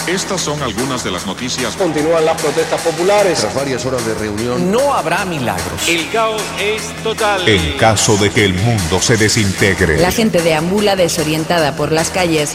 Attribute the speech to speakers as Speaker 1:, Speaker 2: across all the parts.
Speaker 1: Estas son algunas de las noticias.
Speaker 2: Continúan las protestas populares.
Speaker 3: Tras varias horas de reunión,
Speaker 4: no habrá milagros.
Speaker 5: El caos es total.
Speaker 6: En caso de que el mundo se desintegre.
Speaker 7: La gente deambula desorientada por las calles.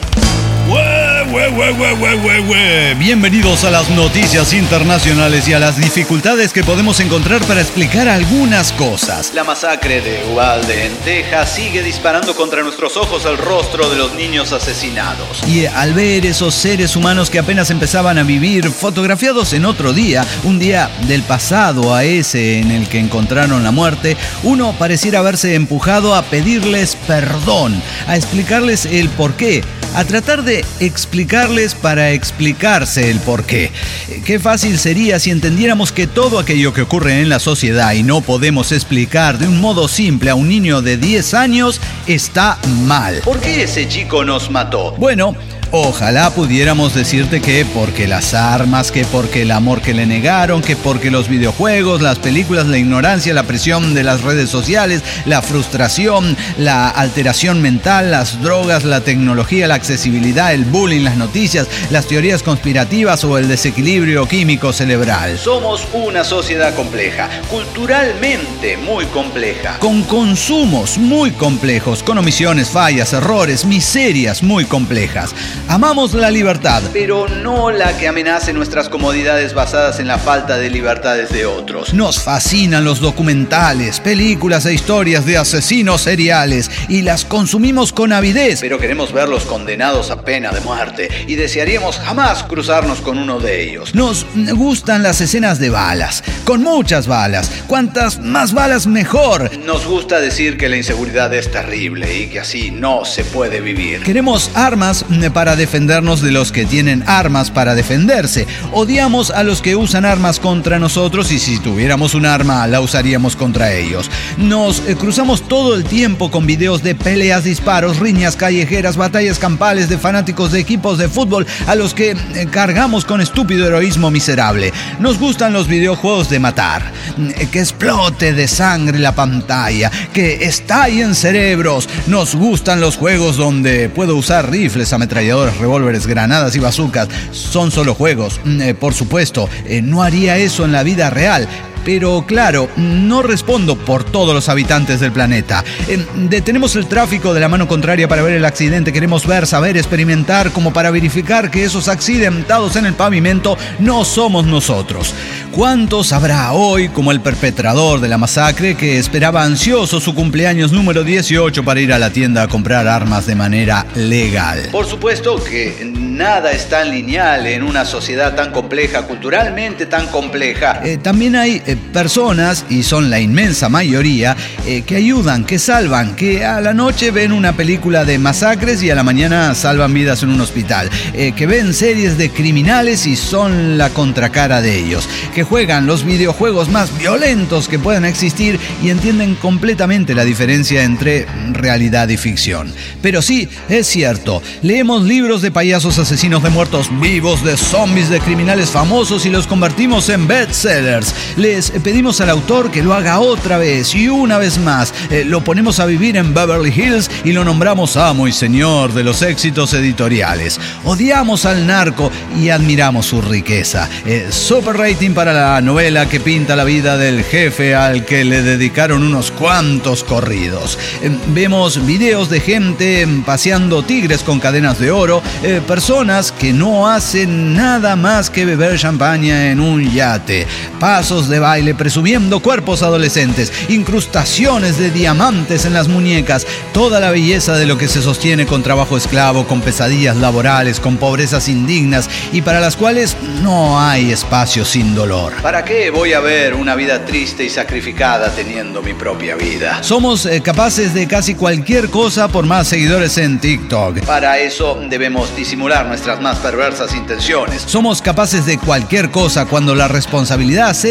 Speaker 8: Bienvenidos a las noticias internacionales y a las dificultades que podemos encontrar para explicar algunas cosas.
Speaker 9: La masacre de Uvalde, en Texas, sigue disparando contra nuestros ojos el rostro de los niños asesinados.
Speaker 8: Y al ver esos seres humanos que apenas empezaban a vivir, fotografiados en otro día, un día del pasado a ese en el que encontraron la muerte, uno pareciera verse empujado a pedirles perdón, a explicarles el porqué, a tratar de explicarles para explicarse el porqué. Qué fácil sería si entendiéramos que todo aquello que ocurre en la sociedad y no podemos explicar de un modo simple a un niño de 10 años está mal.
Speaker 9: ¿Por qué ese chico nos mató?
Speaker 8: Bueno, ojalá pudiéramos decirte que porque las armas, que porque el amor que le negaron, que porque los videojuegos, las películas, la ignorancia, la presión de las redes sociales, la frustración, la alteración mental, las drogas, la tecnología, la accesibilidad, el bullying, las noticias, las teorías conspirativas o el desequilibrio químico cerebral.
Speaker 9: Somos una sociedad compleja, culturalmente muy compleja.
Speaker 8: Con consumos muy complejos, con omisiones, fallas, errores, miserias muy complejas. Amamos la libertad,
Speaker 9: pero no la que amenace nuestras comodidades basadas en la falta de libertades de otros.
Speaker 8: Nos fascinan los documentales, películas e historias de asesinos seriales y las consumimos con avidez.
Speaker 9: Pero queremos verlos condenados a pena de muerte y desearíamos jamás cruzarnos con uno de ellos.
Speaker 8: Nos gustan las escenas de balas, con muchas balas. Cuantas más balas mejor.
Speaker 9: Nos gusta decir que la inseguridad es terrible y que así no se puede vivir.
Speaker 8: Queremos armas para defendernos de los que tienen armas para defenderse. Odiamos a los que usan armas contra nosotros y si tuviéramos un arma la usaríamos contra ellos. Nos cruzamos todo el tiempo con videos de peleas, disparos, riñas callejeras, batallas campales de fanáticos de equipos de fútbol a los que cargamos con estúpido heroísmo miserable. Nos gustan los videojuegos de matar, que explote de sangre la pantalla, que estallen cerebros. Nos gustan los juegos donde puedo usar rifles, ametralladoras, revólveres, granadas y bazucas. Son solo juegos, por supuesto. No haría eso en la vida real. Pero claro, no respondo por todos los habitantes del planeta. Detenemos el tráfico de la mano contraria para ver el accidente. Queremos ver, saber, experimentar como para verificar que esos accidentados en el pavimento no somos nosotros. ¿Cuántos habrá hoy como el perpetrador de la masacre que esperaba ansioso su cumpleaños número 18 para ir a la tienda a comprar armas de manera legal?
Speaker 9: Por supuesto que nada es tan lineal en una sociedad tan compleja, culturalmente tan compleja.
Speaker 8: También hay personas, y son la inmensa mayoría, que ayudan, que salvan, que a la noche ven una película de masacres y a la mañana salvan vidas en un hospital, que ven series de criminales y son la contracara de ellos, que juegan los videojuegos más violentos que puedan existir y entienden completamente la diferencia entre realidad y ficción. Pero sí, es cierto, leemos libros de payasos asesinos de muertos vivos, de zombies, de criminales famosos y los convertimos en bestsellers. Les pedimos al autor que lo haga otra vez y una vez más. Lo ponemos a vivir en Beverly Hills y lo nombramos amo y señor de los éxitos editoriales. Odiamos al narco y admiramos su riqueza. Super rating para la novela que pinta la vida del jefe al que le dedicaron unos cuantos corridos. Vemos videos de gente paseando tigres con cadenas de oro, personas que no hacen nada más que beber champaña en un yate, pasos de baile presumiendo cuerpos adolescentes, incrustaciones de diamantes en las muñecas, toda la belleza de lo que se sostiene con trabajo esclavo, con pesadillas laborales, con pobrezas indignas y para las cuales no hay espacio sin dolor.
Speaker 9: ¿Para qué voy a ver una vida triste y sacrificada teniendo mi propia vida?
Speaker 8: Somos capaces de casi cualquier cosa por más seguidores en TikTok.
Speaker 9: Para eso debemos disimular nuestras más perversas intenciones.
Speaker 8: Somos capaces de cualquier cosa cuando la responsabilidad se diluye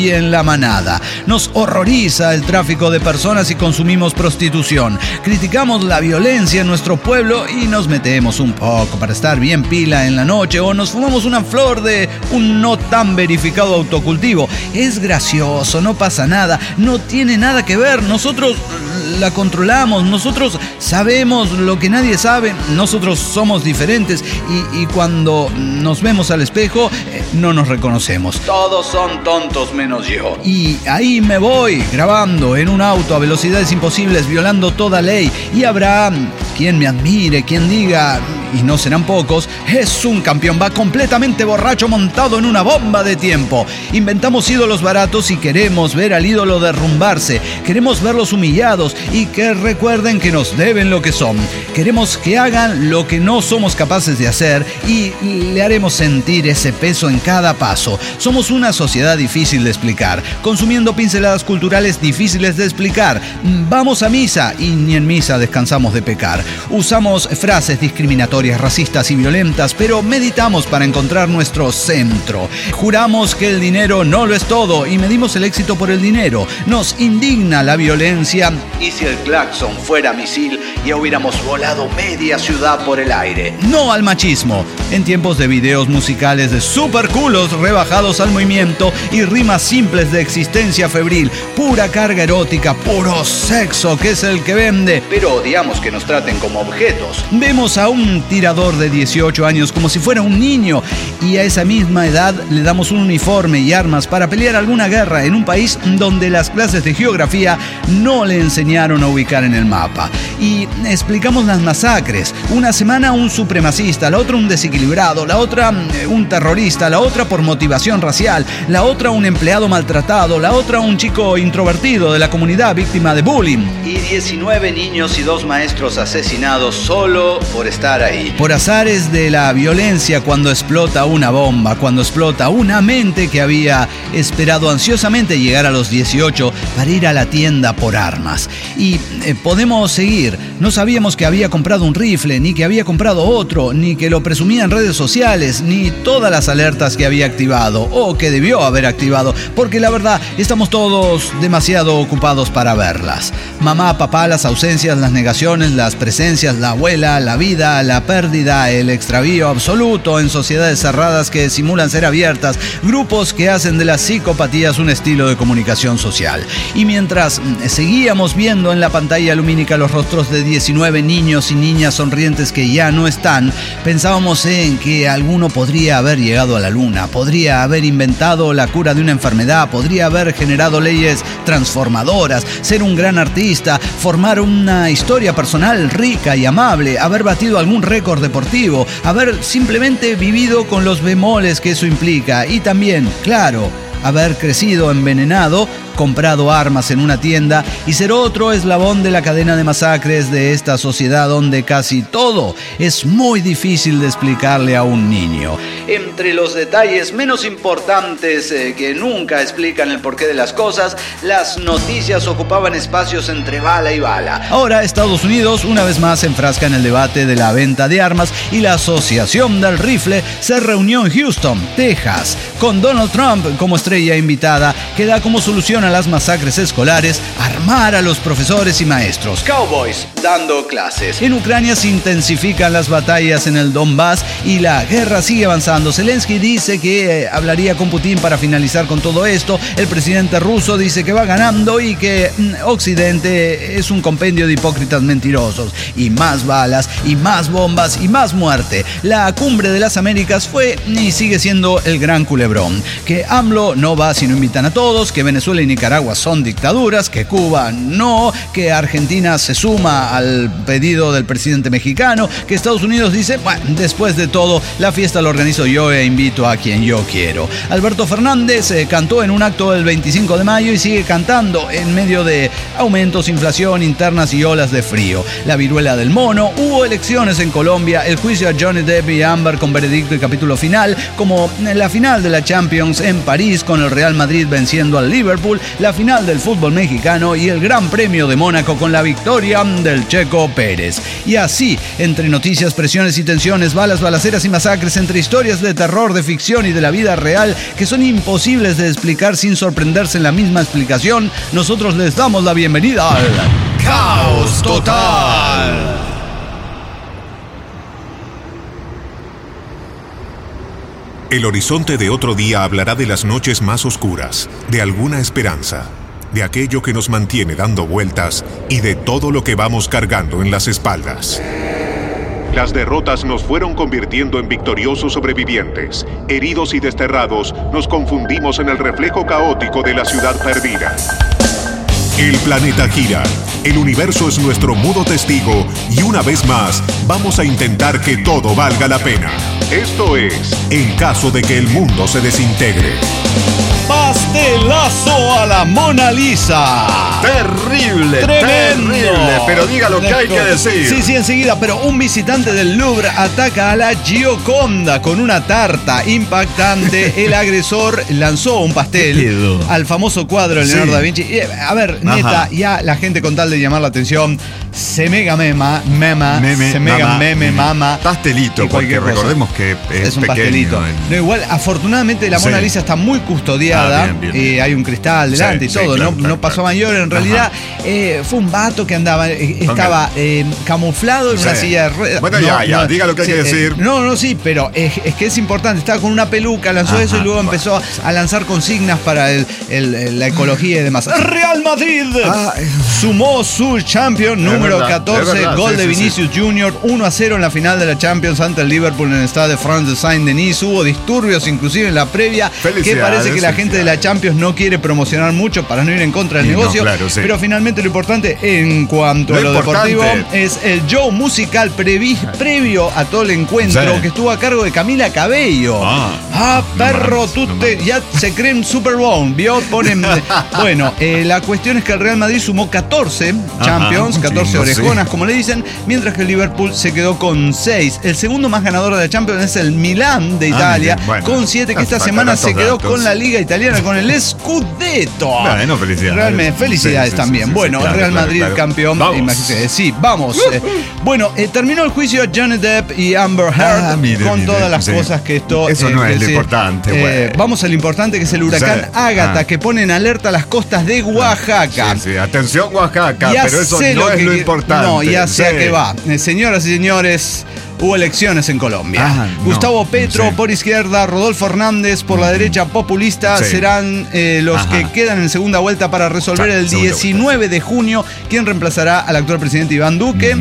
Speaker 8: y en la manada. Nos horroriza el tráfico de personas y consumimos prostitución. Criticamos la violencia en nuestro pueblo y nos metemos un poco para estar bien pila en la noche, o nos fumamos una flor de un no tan verificado autocultivo. Es gracioso, no pasa nada, no tiene nada que ver. Nosotros la controlamos, nosotros sabemos lo que nadie sabe, nosotros somos diferentes y cuando nos vemos al espejo no nos reconocemos.
Speaker 9: Todos son tontos menos yo.
Speaker 8: Y ahí me voy grabando en un auto a velocidades imposibles, violando toda ley, y habrá quien me admire, quien diga, y no serán pocos, es un campeón, va completamente borracho montado en una bomba de tiempo. Inventamos ídolos baratos y queremos ver al ídolo derrumbarse, queremos verlos humillados y que recuerden que nos deben lo que son. Queremos que hagan lo que no somos capaces de hacer y le haremos sentir ese peso en cada paso. Somos una sociedad difícil de explicar, consumiendo pinceladas culturales difíciles de explicar. Vamos a misa y ni en misa descansamos de pecar. Usamos frases discriminatorias, racistas y violentas, pero meditamos para encontrar nuestro centro. Juramos que el dinero no lo es todo y medimos el éxito por el dinero. Nos indigna la violencia.
Speaker 9: ¿Y si el claxon fuera misil y hubiéramos volado media ciudad por el aire?
Speaker 8: No al machismo. En tiempos de videos musicales de superculos rebajados al movimiento y rimas simples de existencia febril, pura carga erótica, puro sexo que es el que vende.
Speaker 9: Pero odiamos que nos traten como objetos.
Speaker 8: Vemos a un tirador de 18 años como si fuera un niño y a esa misma edad le damos un uniforme y armas para pelear alguna guerra en un país donde las clases de geografía no le enseñaron a ubicar en el mapa. Y explicamos las masacres. Una semana un supremacista, la otra un desequilibrado, la otra un terrorista, la otra por motivación racial, la otra un empleado maltratado, la otra un chico introvertido de la comunidad víctima de bullying.
Speaker 9: Y 19 niños y 2 maestros asesinados solo por estar ahí.
Speaker 8: Por azares de la violencia, cuando explota una bomba, cuando explota una mente que había esperado ansiosamente llegar a los 18 para ir a la tienda por armas. Y podemos seguir. No sabíamos que había comprado un rifle, ni que había comprado otro, ni que lo presumía en redes sociales, ni todas las alertas que había activado o que debió haber activado, porque la verdad estamos todos demasiado ocupados para verlas. Mamá, papá, las ausencias, las negaciones, las presencias, la abuela, la vida, la pérdida, el extravío absoluto en sociedades cerradas que simulan ser abiertas, grupos que hacen de las psicopatías un estilo de comunicación social. Y mientras seguíamos viendo en la pantalla lumínica los rostros de 19 niños y niñas sonrientes que ya no están, pensábamos en que alguno podría haber llegado a la luna, podría haber inventado la cura de una enfermedad, podría haber generado leyes transformadoras, ser un gran artista, formar una historia personal rica y amable, haber batido algún récord deportivo, haber simplemente vivido con los bemoles que eso implica y también, claro, haber crecido envenenado, comprado armas en una tienda y ser otro eslabón de la cadena de masacres de esta sociedad donde casi todo es muy difícil de explicarle a un niño.
Speaker 9: Entre los detalles menos importantes que nunca explican el porqué de las cosas, las noticias ocupaban espacios entre bala y bala.
Speaker 8: Ahora Estados Unidos una vez más se enfrasca en el debate de la venta de armas y la Asociación del Rifle se reunió en Houston, Texas, con Donald Trump como estrella invitada, que da como solución a las masacres escolares armar a los profesores y maestros.
Speaker 9: Cowboys dando clases.
Speaker 8: En Ucrania se intensifican las batallas en el Donbass y la guerra sigue avanzando. Zelensky dice que hablaría con Putin para finalizar con todo esto. El presidente ruso dice que va ganando y que Occidente es un compendio de hipócritas mentirosos. Y más balas, y más bombas, y más muerte. La cumbre de las Américas fue y sigue siendo el gran culebrón. Que AMLO no va si no invitan a todos, que Venezuela y Nicaragua son dictaduras, que Cuba no, que Argentina se suma al pedido del presidente mexicano, que Estados Unidos dice, bueno, después de todo, la fiesta la organizo yo e invito a quien yo quiero. Alberto Fernández cantó en un acto el 25 de mayo y sigue cantando en medio de aumentos, inflación, internas y olas de frío. La viruela del mono, hubo elecciones en Colombia, el juicio a Johnny Depp y Amber con veredicto y capítulo final, como la final de la Champions en París con el Real Madrid venciendo al Liverpool la final del fútbol mexicano y el Gran Premio de Mónaco con la victoria del Checo Pérez. Y así, entre noticias, presiones y tensiones, balas, balaceras y masacres, entre historias de terror, de ficción y de la vida real que son imposibles de explicar sin sorprenderse en la misma explicación, nosotros les damos la bienvenida al Caos Total.
Speaker 6: El horizonte de otro día hablará de las noches más oscuras, de alguna esperanza, de aquello que nos mantiene dando vueltas y de todo lo que vamos cargando en las espaldas. Las derrotas nos fueron convirtiendo en victoriosos sobrevivientes. Heridos y desterrados, nos confundimos en el reflejo caótico de la ciudad perdida. El planeta gira, el universo es nuestro mudo testigo y una vez más vamos a intentar que todo valga la pena. Esto es, en caso de que el mundo se desintegre.
Speaker 8: Pastelazo a la Mona Lisa.
Speaker 3: Terrible,
Speaker 8: Tremendo.
Speaker 3: terrible, pero diga lo que hay que decir.
Speaker 8: Sí, enseguida, pero un visitante del Louvre ataca a la Gioconda con una tarta impactante. El agresor lanzó un pastel al famoso cuadro de Leonardo da Vinci. Y, a ver, neta, ya la gente con tal de llamar la atención se mega mema.
Speaker 3: Pastelito, porque recordemos que es
Speaker 8: un
Speaker 3: pequeño,
Speaker 8: pastelito. No, igual, afortunadamente la Mona Lisa está muy custodiada. Bien. Hay un cristal delante y todo. Claro, no pasó a mayor. En realidad fue un vato que andaba, estaba camuflado en una silla de ruedas.
Speaker 3: Bueno, diga lo que hay que decir.
Speaker 8: Sí, pero es que es importante. Estaba con una peluca, lanzó eso y luego empezó a lanzar consignas para la ecología y demás. Real Madrid sumó su Champions número 14, gol de Vinicius Jr., 1-0 en la final de la Champions ante el Liverpool en el Stade de France de Saint-Denis. Hubo disturbios inclusive en la previa, que parece que la gente de la Champions no quiere promocionar mucho para no ir en contra del negocio, pero finalmente lo importante en cuanto a lo deportivo es el show musical previo a todo el encuentro que estuvo a cargo de Camila Cabello. Perro, ya se creen Super Bowl, ¿vio? Bueno, la cuestión es que el Real Madrid sumó 14 Champions, 14 orejonas, como le dicen, mientras que el Liverpool se quedó con 6. El segundo más ganador de la Champions es el Milán de Italia, con 7, que esta semana se quedó con la Liga Italiana, con el Scudetto.
Speaker 3: Bueno, felicidades.
Speaker 8: Realmente, felicidades también. Bueno, el Real Madrid campeón. Imagínense. Sí, vamos. Bueno, terminó el juicio a Johnny Depp y Amber Heard con todas las cosas que esto...
Speaker 3: Eso no es lo importante.
Speaker 8: Vamos a lo importante, que es el huracán Ágata, que pone en alerta las costas de Oaxaca.
Speaker 3: Sí, atención Oaxaca, pero eso no es lo importante.
Speaker 8: No, ya sé a qué va. Señoras y señores, hubo elecciones en Colombia. Gustavo Petro por izquierda, Rodolfo Hernández por la derecha populista serán los que quedan en segunda vuelta para resolver el 19 de junio quién reemplazará al actual presidente Iván Duque,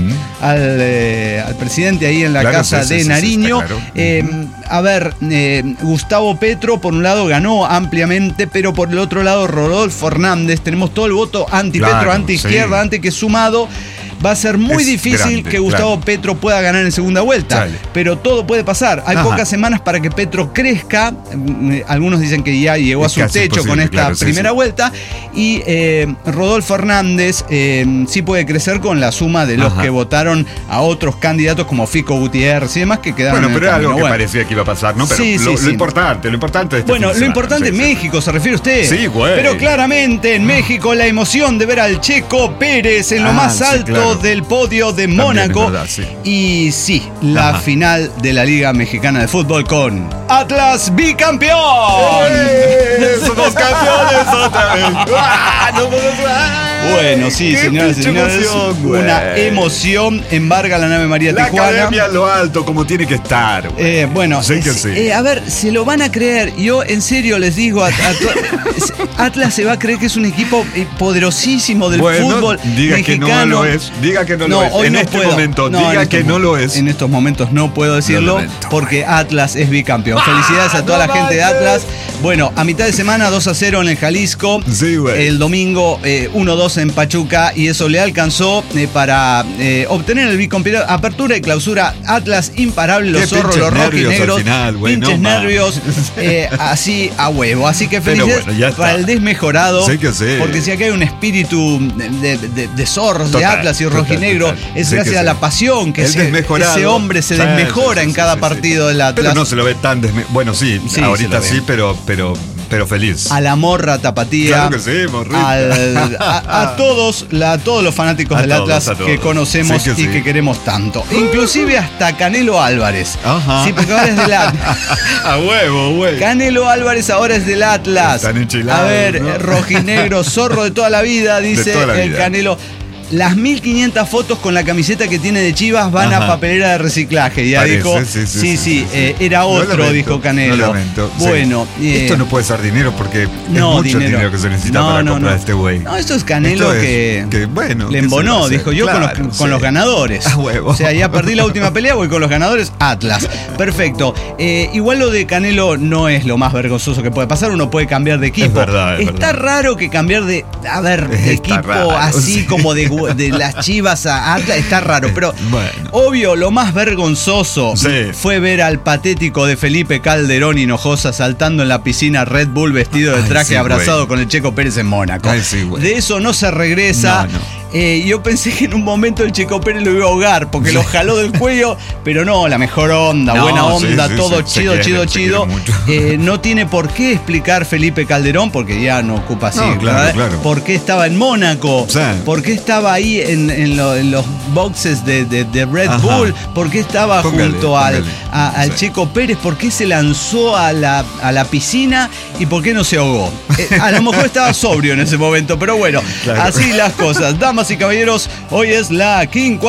Speaker 8: al presidente ahí en la casa de Nariño. A ver, Gustavo Petro por un lado ganó ampliamente, pero por el otro lado Rodolfo Hernández, tenemos todo el voto anti-Petro, anti-izquierda, anti que sumado. Va a ser muy difícil que Gustavo Petro pueda ganar en segunda vuelta, pero todo puede pasar. Hay pocas semanas para que Petro crezca. Algunos dicen que ya llegó a su techo con esta primera vuelta. Y Rodolfo Hernández sí puede crecer con la suma de los que votaron a otros candidatos como Fico Gutiérrez y demás que quedaron.
Speaker 3: Bueno, pero era algo que parecía que iba a pasar, ¿no? Pero lo importante de este
Speaker 8: lo importante en México, ¿se refiere usted?
Speaker 3: Sí, güey.
Speaker 8: Pero claramente en México la emoción de ver al Checo Pérez en lo más alto del podio de Mónaco. Y la final de la Liga Mexicana de Fútbol con Atlas bicampeón.
Speaker 3: ¡Somos campeones otra vez!
Speaker 8: Bueno, señoras y señores, una emoción embarga la nave María Tijuana.
Speaker 3: La academia en lo alto, como tiene que estar.
Speaker 8: A ver, se lo van a creer. Yo en serio les digo, Atlas se va a creer que es un equipo poderosísimo del fútbol
Speaker 3: diga
Speaker 8: mexicano.
Speaker 3: Que no lo es. Diga que no lo es. En este momento, diga que no lo es.
Speaker 8: En estos momentos no puedo decirlo porque Atlas es bicampeón. Felicidades a toda la gente de Atlas. Bueno, a mitad de semana 2-0 en el Jalisco. El domingo 1-2 en Pachuca, y eso le alcanzó para obtener el bicampeonato. Apertura y clausura, Atlas imparable, los zorros, los rojinegros, pinches nervios, así a huevo. Así que felicidades para el desmejorado, porque si aquí hay un espíritu de zorros, de Atlas y rojinegro, es gracias a la pasión que ese hombre se desmejora en cada partido del Atlas.
Speaker 3: Pero no se lo ve tan ahorita sí, pero pero feliz.
Speaker 8: A la morra tapatía.
Speaker 3: Claro que sí, morrita.
Speaker 8: A todos los fanáticos del Atlas que conocemos y que queremos tanto. Inclusive hasta Canelo Álvarez.
Speaker 3: Ajá.
Speaker 8: Sí, porque ahora es del Atlas.
Speaker 3: A huevo, güey.
Speaker 8: Canelo Álvarez ahora es del Atlas.
Speaker 3: Están enchilados,
Speaker 8: a ver,
Speaker 3: ¿no?
Speaker 8: Rojinegro, zorro de toda la vida, dice el Canelo. Las 1500 fotos con la camiseta que tiene de Chivas van a papelera de reciclaje. Ya
Speaker 3: parece,
Speaker 8: dijo, sí, era otro, dijo Canelo.
Speaker 3: Lo lamento.
Speaker 8: Bueno,
Speaker 3: esto no puede ser dinero porque es mucho dinero que se necesita para comprar a este güey.
Speaker 8: No, esto es Canelo que bueno, le embonó, dijo yo, claro, con los ganadores.
Speaker 3: A huevo.
Speaker 8: O sea, ya perdí la última pelea, voy con los ganadores, Atlas. Perfecto. Igual lo de Canelo no es lo más vergonzoso que puede pasar, uno puede cambiar de equipo.
Speaker 3: Es verdad,
Speaker 8: Está raro que cambiar de equipo raro, así como de las Chivas a Atlas, está raro, pero bueno. Obvio, lo más vergonzoso fue ver al patético de Felipe Calderón Hinojosa saltando en la piscina Red Bull vestido de traje, abrazado con el Checo Pérez en Mónaco. De eso no se regresa. Yo pensé que en un momento el Checo Pérez lo iba a ahogar porque lo jaló del cuello, pero no, la mejor onda, buena onda, todo chido. No tiene por qué explicar Felipe Calderón, porque ya no ocupa así, claro. ¿Por qué estaba en Mónaco? ¿Por qué estaba ahí en los boxes de Red Bull? ¿Por qué estaba junto al Checo Pérez? ¿Por qué se lanzó a la piscina? ¿Y por qué no se ahogó? A lo mejor estaba sobrio en ese momento, pero bueno, así las cosas. Damas y caballeros, hoy es la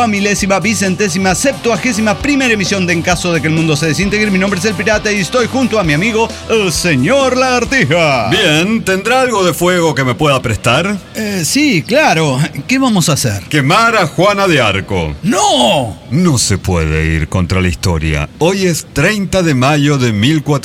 Speaker 8: 50.000.000.070.1ª emisión de En Caso de que el Mundo se Desintegre. Mi nombre es El Pirata y estoy junto a mi amigo, el señor Lagartija.
Speaker 3: Bien, ¿tendrá algo de fuego que me pueda prestar?
Speaker 8: Sí, claro. ¿Qué vamos a hacer?
Speaker 3: Quemar a Juana de Arco.
Speaker 8: ¡No!
Speaker 3: No se puede ir contra la historia. Hoy es 30 de mayo de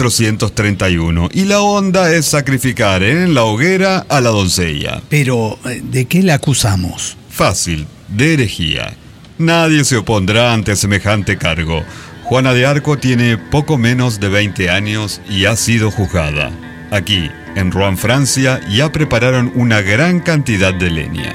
Speaker 3: 1431 y la onda es sacrificar en la hoguera a la doncella.
Speaker 8: Pero, ¿de qué la acusamos?
Speaker 3: Fácil, de herejía. Nadie se opondrá ante semejante cargo. Juana de Arco tiene poco menos de 20 años y ha sido juzgada. Aquí, en Rouen, Francia, ya prepararon una gran cantidad de leña.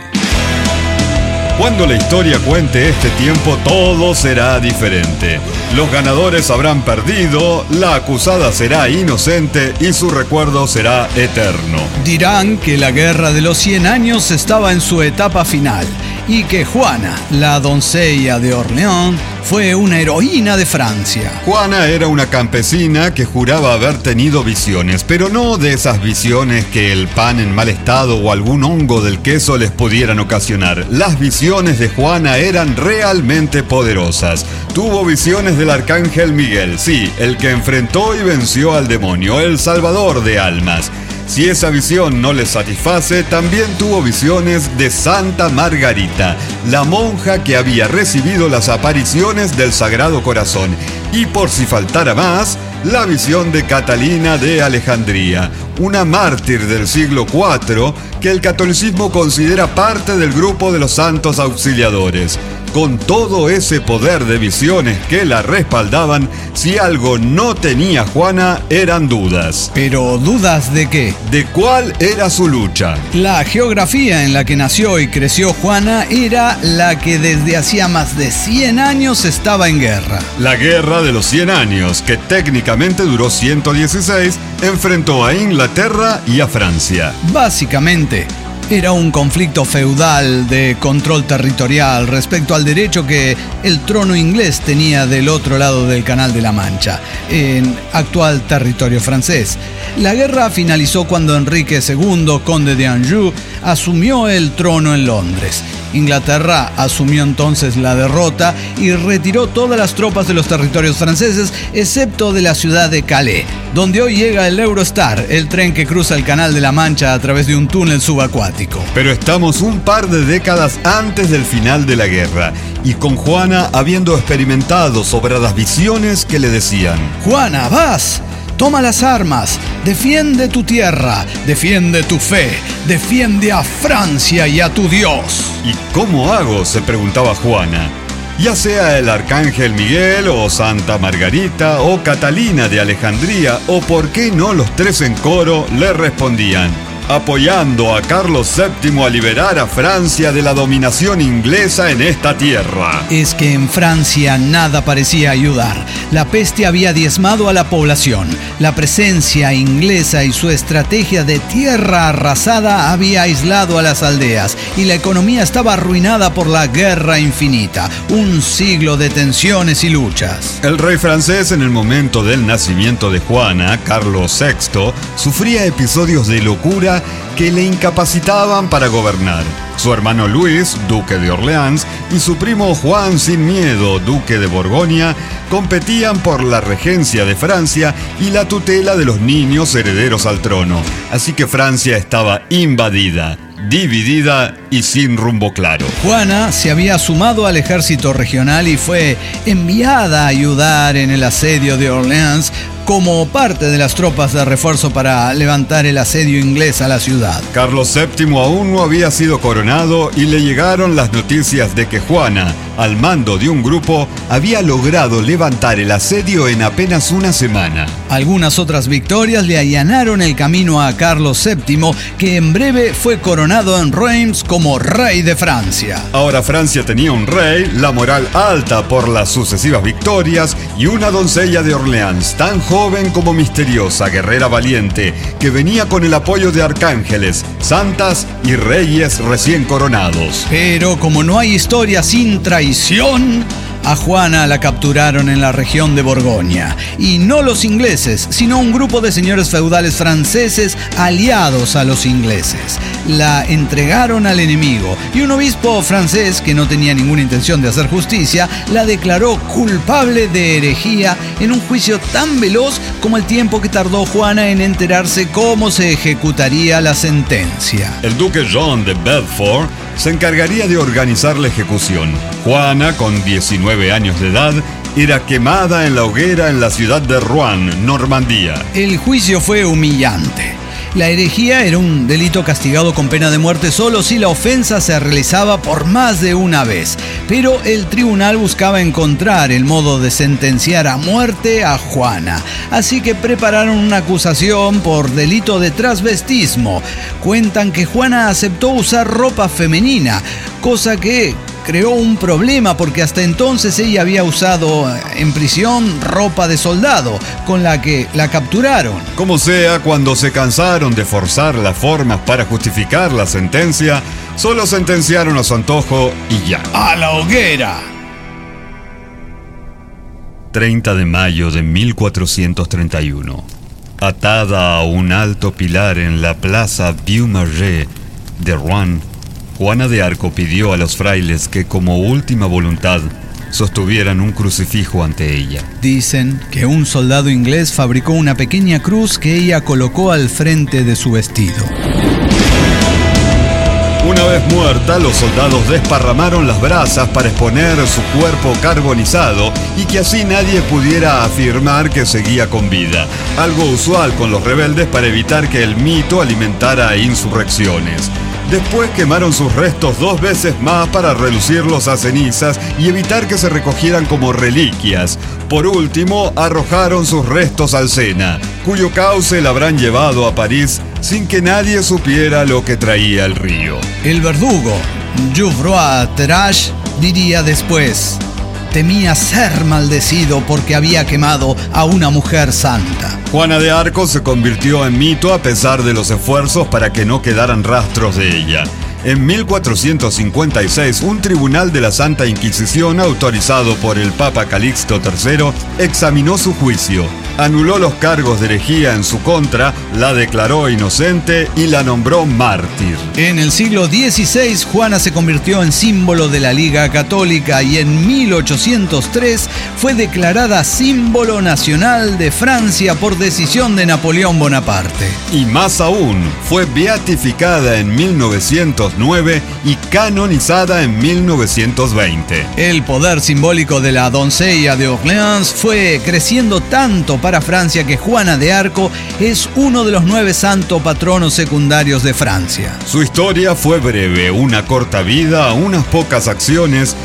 Speaker 3: Cuando la historia cuente este tiempo, todo será diferente. Los ganadores habrán perdido, la acusada será inocente y su recuerdo será eterno.
Speaker 8: Dirán que la Guerra de los 100 años estaba en su etapa final y que Juana, la doncella de Orleans, fue una heroína de Francia.
Speaker 3: Juana era una campesina que juraba haber tenido visiones, pero no de esas visiones que el pan en mal estado o algún hongo del queso les pudieran ocasionar. Las visiones de Juana eran realmente poderosas. Tuvo visiones del arcángel Miguel, sí, el que enfrentó y venció al demonio, el salvador de almas. Si esa visión no le satisface, también tuvo visiones de Santa Margarita, la monja que había recibido las apariciones del Sagrado Corazón. Y por si faltara más, la visión de Catalina de Alejandría, una mártir del siglo IV que el catolicismo considera parte del grupo de los santos auxiliadores. Con todo ese poder de visiones que la respaldaban, si algo no tenía Juana, eran dudas.
Speaker 8: ¿Pero dudas de qué?
Speaker 3: ¿De cuál era su lucha?
Speaker 8: La geografía en la que nació y creció Juana era la que desde hacía más de 100 años estaba en guerra.
Speaker 3: La Guerra de los 100 años, que técnicamente duró 116, enfrentó a Inglaterra y a Francia.
Speaker 8: Básicamente, era un conflicto feudal de control territorial respecto al derecho que el trono inglés tenía del otro lado del Canal de la Mancha, en actual territorio francés. La guerra finalizó cuando Enrique II, conde de Anjou, asumió el trono en Londres. Inglaterra asumió entonces la derrota y retiró todas las tropas de los territorios franceses, excepto de la ciudad de Calais, donde hoy llega el Eurostar, el tren que cruza el Canal de la Mancha a través de un túnel subacuático.
Speaker 3: Pero estamos un par de décadas antes del final de la guerra, y con Juana habiendo experimentado sobradas visiones que le decían:
Speaker 8: Juana, vas, toma las armas, defiende tu tierra, defiende tu fe, defiende a Francia y a tu Dios.
Speaker 3: ¿Y cómo hago?, se preguntaba Juana. Ya sea el arcángel Miguel o Santa Margarita o Catalina de Alejandría o por qué no los tres en coro le respondían: apoyando a Carlos VII a liberar a Francia de la dominación inglesa en esta tierra.
Speaker 8: Es que en Francia nada parecía ayudar. La peste había diezmado a la población. La presencia inglesa y su estrategia de tierra arrasada había aislado a las aldeas y la economía estaba arruinada por la guerra infinita. Un siglo de tensiones y luchas.
Speaker 3: El rey francés, en el momento del nacimiento de Juana, Carlos VI, sufría episodios de locura que le incapacitaban para gobernar. Su hermano Luis, duque de Orleans, y su primo Juan sin Miedo, duque de Borgoña, competían por la regencia de Francia y la tutela de los niños herederos al trono. Así que Francia estaba invadida, dividida y sin rumbo claro.
Speaker 8: Juana se había sumado al ejército regional y fue enviada a ayudar en el asedio de Orleans como parte de las tropas de refuerzo para levantar el asedio inglés a la ciudad.
Speaker 3: Carlos VII aún no había sido coronado y le llegaron las noticias de que Juana, al mando de un grupo, había logrado levantar el asedio en apenas una semana.
Speaker 8: Algunas otras victorias le allanaron el camino a Carlos VII, que en breve fue coronado en Reims como rey de Francia.
Speaker 3: Ahora Francia tenía un rey, la moral alta por las sucesivas victorias y una doncella de Orleans tan joven como misteriosa, guerrera valiente, que venía con el apoyo de arcángeles, santas y reyes recién coronados.
Speaker 8: Pero como no hay historia sin traición, a Juana la capturaron en la región de Borgoña. Y no los ingleses, sino un grupo de señores feudales franceses aliados a los ingleses. La entregaron al enemigo y un obispo francés, que no tenía ninguna intención de hacer justicia, la declaró culpable de herejía en un juicio tan veloz como el tiempo que tardó Juana en enterarse cómo se ejecutaría la sentencia.
Speaker 3: El duque John de Bedford se encargaría de organizar la ejecución. Juana, con 19 años de edad, era quemada en la hoguera en la ciudad de Rouen, Normandía.
Speaker 8: El juicio fue humillante. La herejía era un delito castigado con pena de muerte solo si la ofensa se realizaba por más de una vez. Pero el tribunal buscaba encontrar el modo de sentenciar a muerte a Juana. Así que prepararon una acusación por delito de transvestismo. Cuentan que Juana aceptó usar ropa femenina, cosa que creó un problema porque hasta entonces ella había usado en prisión ropa de soldado, con la que la capturaron.
Speaker 3: Como sea, cuando se cansaron de forzar las formas para justificar la sentencia, solo sentenciaron a su antojo y ya.
Speaker 8: ¡A la hoguera!
Speaker 3: 30 de mayo de 1431. Atada a un alto pilar en la plaza Vieux-Marché de Rouen, Juana de Arco pidió a los frailes que, como última voluntad, sostuvieran un crucifijo ante ella.
Speaker 8: Dicen que un soldado inglés fabricó una pequeña cruz que ella colocó al frente de su vestido.
Speaker 3: Una vez muerta, los soldados desparramaron las brasas para exponer su cuerpo carbonizado y que así nadie pudiera afirmar que seguía con vida, algo usual con los rebeldes para evitar que el mito alimentara insurrecciones. Después quemaron sus restos 2 veces más para reducirlos a cenizas y evitar que se recogieran como reliquias. Por último, arrojaron sus restos al Sena, cuyo cauce la habrán llevado a París sin que nadie supiera lo que traía el río.
Speaker 8: El verdugo, Geoffroy Terrage, diría después: temía ser maldecido porque había quemado a una mujer santa.
Speaker 3: Juana de Arco se convirtió en mito a pesar de los esfuerzos para que no quedaran rastros de ella. En 1456, un tribunal de la Santa Inquisición, autorizado por el Papa Calixto III, examinó su juicio, anuló los cargos de herejía en su contra, la declaró inocente y la nombró mártir.
Speaker 8: En el siglo XVI, Juana se convirtió en símbolo de la Liga Católica y en 1803 fue declarada símbolo nacional de Francia por decisión de Napoleón Bonaparte.
Speaker 3: Y más aún, fue beatificada en 1909 y canonizada en 1920.
Speaker 8: El poder simbólico de la doncella de Orleans fue creciendo tanto para Francia que Juana de Arco es uno de los 9 santos patronos secundarios de Francia.
Speaker 3: Su historia fue breve, una corta vida, unas pocas acciones,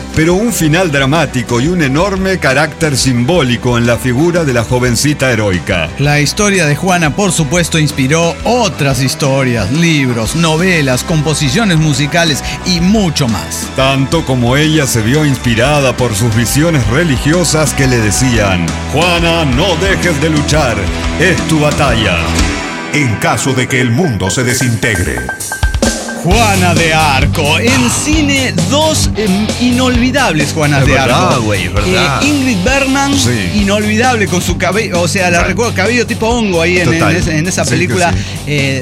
Speaker 3: pero un final dramático y un enorme carácter simbólico en la figura de la jovencita heroica.
Speaker 8: La historia de Juana, por supuesto, inspiró otras historias, libros, novelas, composiciones musicales y mucho más.
Speaker 3: Tanto como ella se vio inspirada por sus visiones religiosas que le decían: Juana, no dejes de luchar, es tu batalla.
Speaker 6: En caso de que el mundo se desintegre.
Speaker 8: Juana de Arco. En cine, dos inolvidables Juanas de Arco.
Speaker 3: Verdad.
Speaker 8: Ingrid Bergman,
Speaker 3: sí,
Speaker 8: inolvidable con su cabello, o sea, la recuerdo, cabello tipo hongo ahí en esa
Speaker 3: Sí,
Speaker 8: película,
Speaker 3: sí.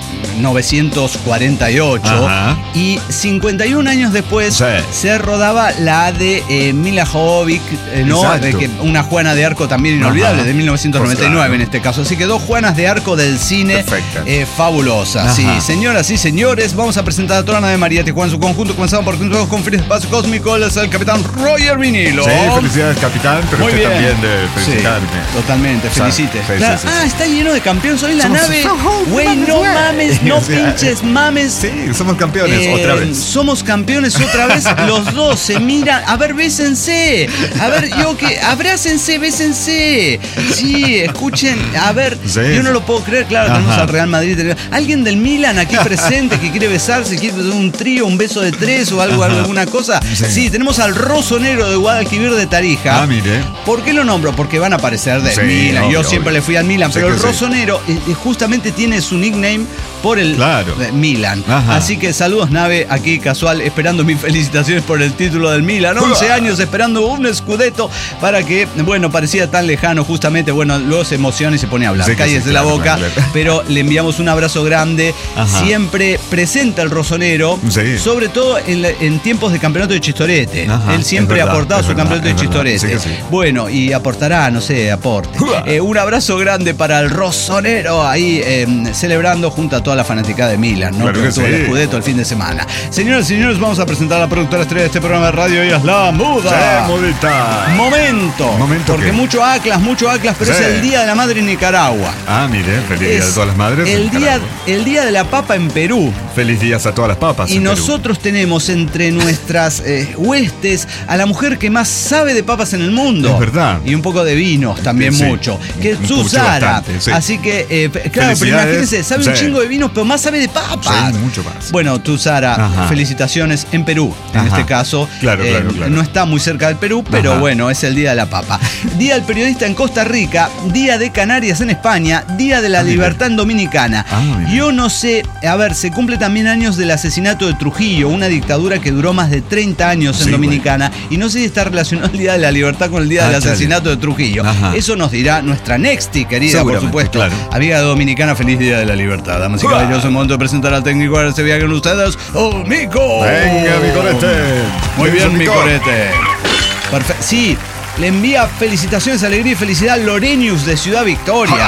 Speaker 8: 1948.
Speaker 3: Ajá.
Speaker 8: Y 51 años después
Speaker 3: Sí.
Speaker 8: se rodaba la de Mila Jovovich, ¿no?
Speaker 3: Exacto.
Speaker 8: De que una Juana de Arco también inolvidable,
Speaker 3: Ajá.
Speaker 8: de 1999
Speaker 3: Pues claro.
Speaker 8: en este caso. Así que dos Juanas de Arco del cine,
Speaker 3: Perfectas.
Speaker 8: fabulosas.
Speaker 3: Ajá.
Speaker 8: Sí, señoras y señores, vamos a presentar a toda la de María Tijuana en su conjunto, comenzando por todos con Feliz Espacio Cósmico. Él es el capitán Roger Vinilo.
Speaker 3: Sí, felicidades, capitán, pero
Speaker 8: Muy
Speaker 3: usted
Speaker 8: bien.
Speaker 3: también debe felicitarme.
Speaker 8: Sí, totalmente,
Speaker 3: O sea,
Speaker 8: felicite.
Speaker 3: sí,
Speaker 8: Claro.
Speaker 3: sí, sí, sí.
Speaker 8: Está lleno de campeones. Hoy la
Speaker 3: Somos-
Speaker 8: nave. Güey, no mames, no
Speaker 3: O sea,
Speaker 8: pinches mames.
Speaker 3: Sí, somos campeones, otra vez.
Speaker 8: Somos campeones otra vez. Los dos se miran. A ver, bésense. A ver, abrácense, bésense. Sí, escuchen. A ver,
Speaker 3: Sí.
Speaker 8: yo no lo puedo creer. Claro, tenemos
Speaker 3: Ajá.
Speaker 8: al Real Madrid. Alguien del Milan aquí presente que quiere besarse, quiere un trío, un beso de tres o algo,
Speaker 3: Ajá.
Speaker 8: alguna cosa.
Speaker 3: Sí.
Speaker 8: Sí, tenemos al Rosonero de Guadalquivir de Tarija.
Speaker 3: Ah, mire.
Speaker 8: ¿Por qué lo nombro? Porque van a aparecer del
Speaker 3: Sí,
Speaker 8: Milan. Yo
Speaker 3: obvio,
Speaker 8: siempre
Speaker 3: obvio.
Speaker 8: le fui al Milan,
Speaker 3: Sí
Speaker 8: pero
Speaker 3: que
Speaker 8: el
Speaker 3: sí.
Speaker 8: Rosonero justamente tiene su nickname por el
Speaker 3: Claro.
Speaker 8: Milan.
Speaker 3: Ajá.
Speaker 8: Así que saludos, nave, aquí casual, esperando mis felicitaciones por el título del Milan. 11 años esperando un Scudetto para que, bueno, parecía tan lejano justamente. Bueno, luego se emociona y se pone a hablar.
Speaker 3: Sí que
Speaker 8: Cállese
Speaker 3: sí,
Speaker 8: la
Speaker 3: claro,
Speaker 8: boca.
Speaker 3: claro.
Speaker 8: Pero le enviamos un abrazo grande.
Speaker 3: Ajá.
Speaker 8: Siempre presenta el Rosonero,
Speaker 3: Sí.
Speaker 8: sobre todo en tiempos de campeonato de Chistorete.
Speaker 3: Ajá,
Speaker 8: Él siempre
Speaker 3: es verdad,
Speaker 8: aportaba
Speaker 3: es
Speaker 8: su
Speaker 3: verdad,
Speaker 8: campeonato de
Speaker 3: es verdad.
Speaker 8: Chistorete.
Speaker 3: Sí que sí.
Speaker 8: Bueno, y aportará, no sé, aporte. Un abrazo grande para el Rosonero ahí celebrando junto a toda la fanática de Milan, ¿no?
Speaker 3: Claro que
Speaker 8: obtuvo
Speaker 3: sí.
Speaker 8: el Scudetto el fin de semana. Señoras y señores, vamos a presentar a la productora estrella de este programa de radio. Ella es la Muda.
Speaker 3: Sí, mudita.
Speaker 8: Momento.
Speaker 3: ¿Momento
Speaker 8: Porque
Speaker 3: qué?
Speaker 8: mucho Atlas, pero
Speaker 3: Sí.
Speaker 8: es el Día de la Madre en Nicaragua.
Speaker 3: Ah, mire, feliz día de todas las madres.
Speaker 8: el día,
Speaker 3: Nicaragua.
Speaker 8: el día de la papa en Perú.
Speaker 3: Feliz días a todas las papas.
Speaker 8: Y
Speaker 3: en Perú.
Speaker 8: nosotros tenemos entre nuestras huestes a la mujer que más sabe de papas en el mundo.
Speaker 3: Es verdad.
Speaker 8: Y un poco de vinos también
Speaker 3: Sí.
Speaker 8: mucho. Que es
Speaker 3: Mucho,
Speaker 8: Susara.
Speaker 3: bastante, sí.
Speaker 8: Así que, claro, pero
Speaker 3: Felicidades.
Speaker 8: imagínense, sabe un
Speaker 3: Sí.
Speaker 8: chingo de vinos, pero más sabe de papas.
Speaker 3: Sí, mucho más.
Speaker 8: Bueno, Susara,
Speaker 3: Ajá.
Speaker 8: felicitaciones en Perú. En
Speaker 3: Ajá.
Speaker 8: este caso,
Speaker 3: Claro, claro.
Speaker 8: no está muy cerca del Perú, pero
Speaker 3: Ajá.
Speaker 8: bueno, es el Día de la Papa. Día del Periodista en Costa Rica, Día de Canarias en España, Día de la
Speaker 3: mira.
Speaker 8: Libertad en Dominicana.
Speaker 3: Mira.
Speaker 8: Yo no sé, a ver, se cumple también años del asesinato de Trujillo, una dictadura que duró más de 30 años en
Speaker 3: Sí,
Speaker 8: Dominicana, y no sé si está relacionado el Día de la Libertad con el Día del
Speaker 3: chale.
Speaker 8: asesinato de Trujillo.
Speaker 3: Ajá.
Speaker 8: Eso nos dirá nuestra Nexti, querida, por
Speaker 3: Seguramente,
Speaker 8: supuesto.
Speaker 3: claro.
Speaker 8: Amiga dominicana, feliz Día de la Libertad. Damas y caballeros, es el momento de presentar al técnico de este viaje con ustedes, Mico.
Speaker 3: Venga, mi corete.
Speaker 8: Muy
Speaker 3: Eso,
Speaker 8: bien, mi
Speaker 3: Mico.
Speaker 8: corete. Perfecto. Sí, le envía felicitaciones, alegría y felicidad Lorenius de Ciudad Victoria.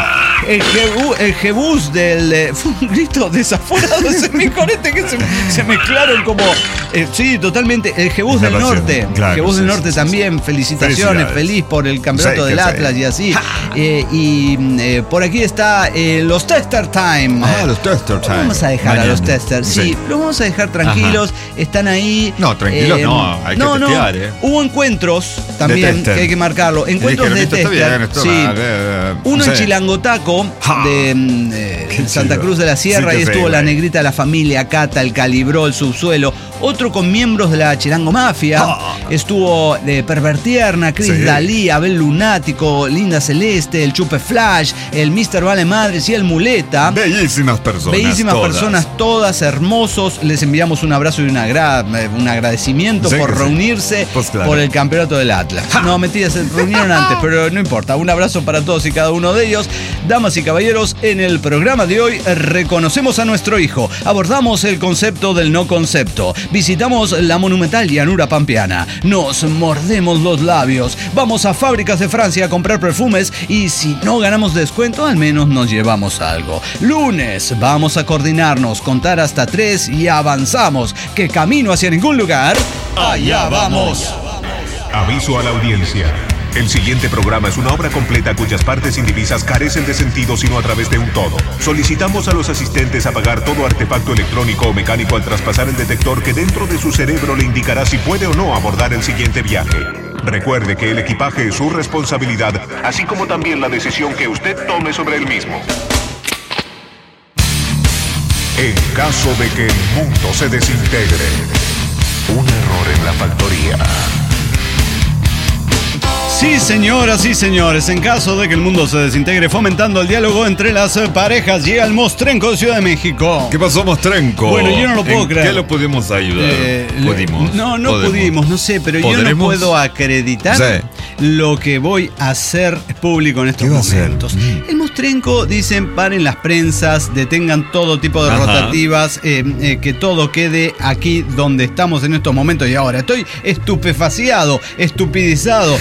Speaker 8: El Jebús del... fue un grito desaforado ese mi corete que se mezclaron como... sí, totalmente. El Jebús del
Speaker 3: Relación,
Speaker 8: Norte.
Speaker 3: claro,
Speaker 8: Jebús
Speaker 3: sí,
Speaker 8: del
Speaker 3: sí,
Speaker 8: Norte
Speaker 3: sí,
Speaker 8: también. Felicitaciones.
Speaker 3: Felicidades.
Speaker 8: Feliz por el campeonato
Speaker 3: Sí,
Speaker 8: del
Speaker 3: que sí.
Speaker 8: Atlas y así. Por aquí está los Tester Time.
Speaker 3: Los Tester Time.
Speaker 8: Vamos a dejar a
Speaker 3: Mañana.
Speaker 8: los Testers. Sí, los vamos a dejar tranquilos. Están ahí.
Speaker 3: No, tranquilos no, hay que testear,
Speaker 8: Hubo encuentros también
Speaker 3: tester.
Speaker 8: que hay que marcarlo. Encuentros de
Speaker 3: Dijeron, esto
Speaker 8: tester.
Speaker 3: está bien, esto
Speaker 8: Sí. Uno
Speaker 3: sí.
Speaker 8: en Chilangotaco, de Santa
Speaker 3: chido.
Speaker 8: Cruz de la Sierra,
Speaker 3: Sí,
Speaker 8: y
Speaker 3: que
Speaker 8: estuvo
Speaker 3: sí,
Speaker 8: la
Speaker 3: güey.
Speaker 8: negrita de la familia, Cata, el Calibró, el Subsuelo. Otro con miembros de la Chilango Mafia. Estuvo de Pervertierna, Cris
Speaker 3: Sí.
Speaker 8: Dalí, Abel Lunático, Linda Celeste, el Chupe Flash, el Mr. Vale Madres y el Muleta.
Speaker 3: Bellísimas personas.
Speaker 8: Bellísimas
Speaker 3: todas.
Speaker 8: personas, todas hermosos. Les enviamos un abrazo y un agradecimiento
Speaker 3: Sí,
Speaker 8: por
Speaker 3: que sí.
Speaker 8: reunirse
Speaker 3: Pues claro.
Speaker 8: por el campeonato del Atlas. No, mentira, se reunieron antes, pero no importa. Un abrazo para todos y cada uno de ellos. Damas y caballeros, en el programa de hoy reconocemos a nuestro hijo. Abordamos el concepto del no concepto. Visitamos la monumental llanura pampeana. Nos mordemos los labios. Vamos a fábricas de Francia a comprar perfumes y si no ganamos descuento, al menos nos llevamos algo. Lunes, vamos a coordinarnos, contar hasta 3 y avanzamos. Que camino hacia ningún lugar, allá vamos.
Speaker 6: Aviso a la audiencia. El siguiente programa es una obra completa cuyas partes indivisas carecen de sentido sino a través de un todo. Solicitamos a los asistentes apagar todo artefacto electrónico o mecánico al traspasar el detector que dentro de su cerebro le indicará si puede o no abordar el siguiente viaje. Recuerde que el equipaje es su responsabilidad, así como también la decisión que usted tome sobre el mismo. En caso de que el mundo se desintegre, un error en la factoría.
Speaker 8: Sí, señoras y señores, en caso de que el mundo se desintegre, fomentando el diálogo entre las parejas, llega el Mostrenco de Ciudad de México.
Speaker 3: ¿Qué pasó, Mostrenco?
Speaker 8: Bueno, yo no lo puedo creer.
Speaker 3: ¿Qué lo pudimos ayudar? ¿Pudimos?
Speaker 8: No pudimos, no sé, pero yo no puedo acreditar lo que voy a hacer público en estos momentos. El Mostrenco, dicen, paren las prensas, detengan todo tipo de rotativas, que todo quede aquí donde estamos en estos momentos y ahora. Estoy estupefaciado, estupidizado,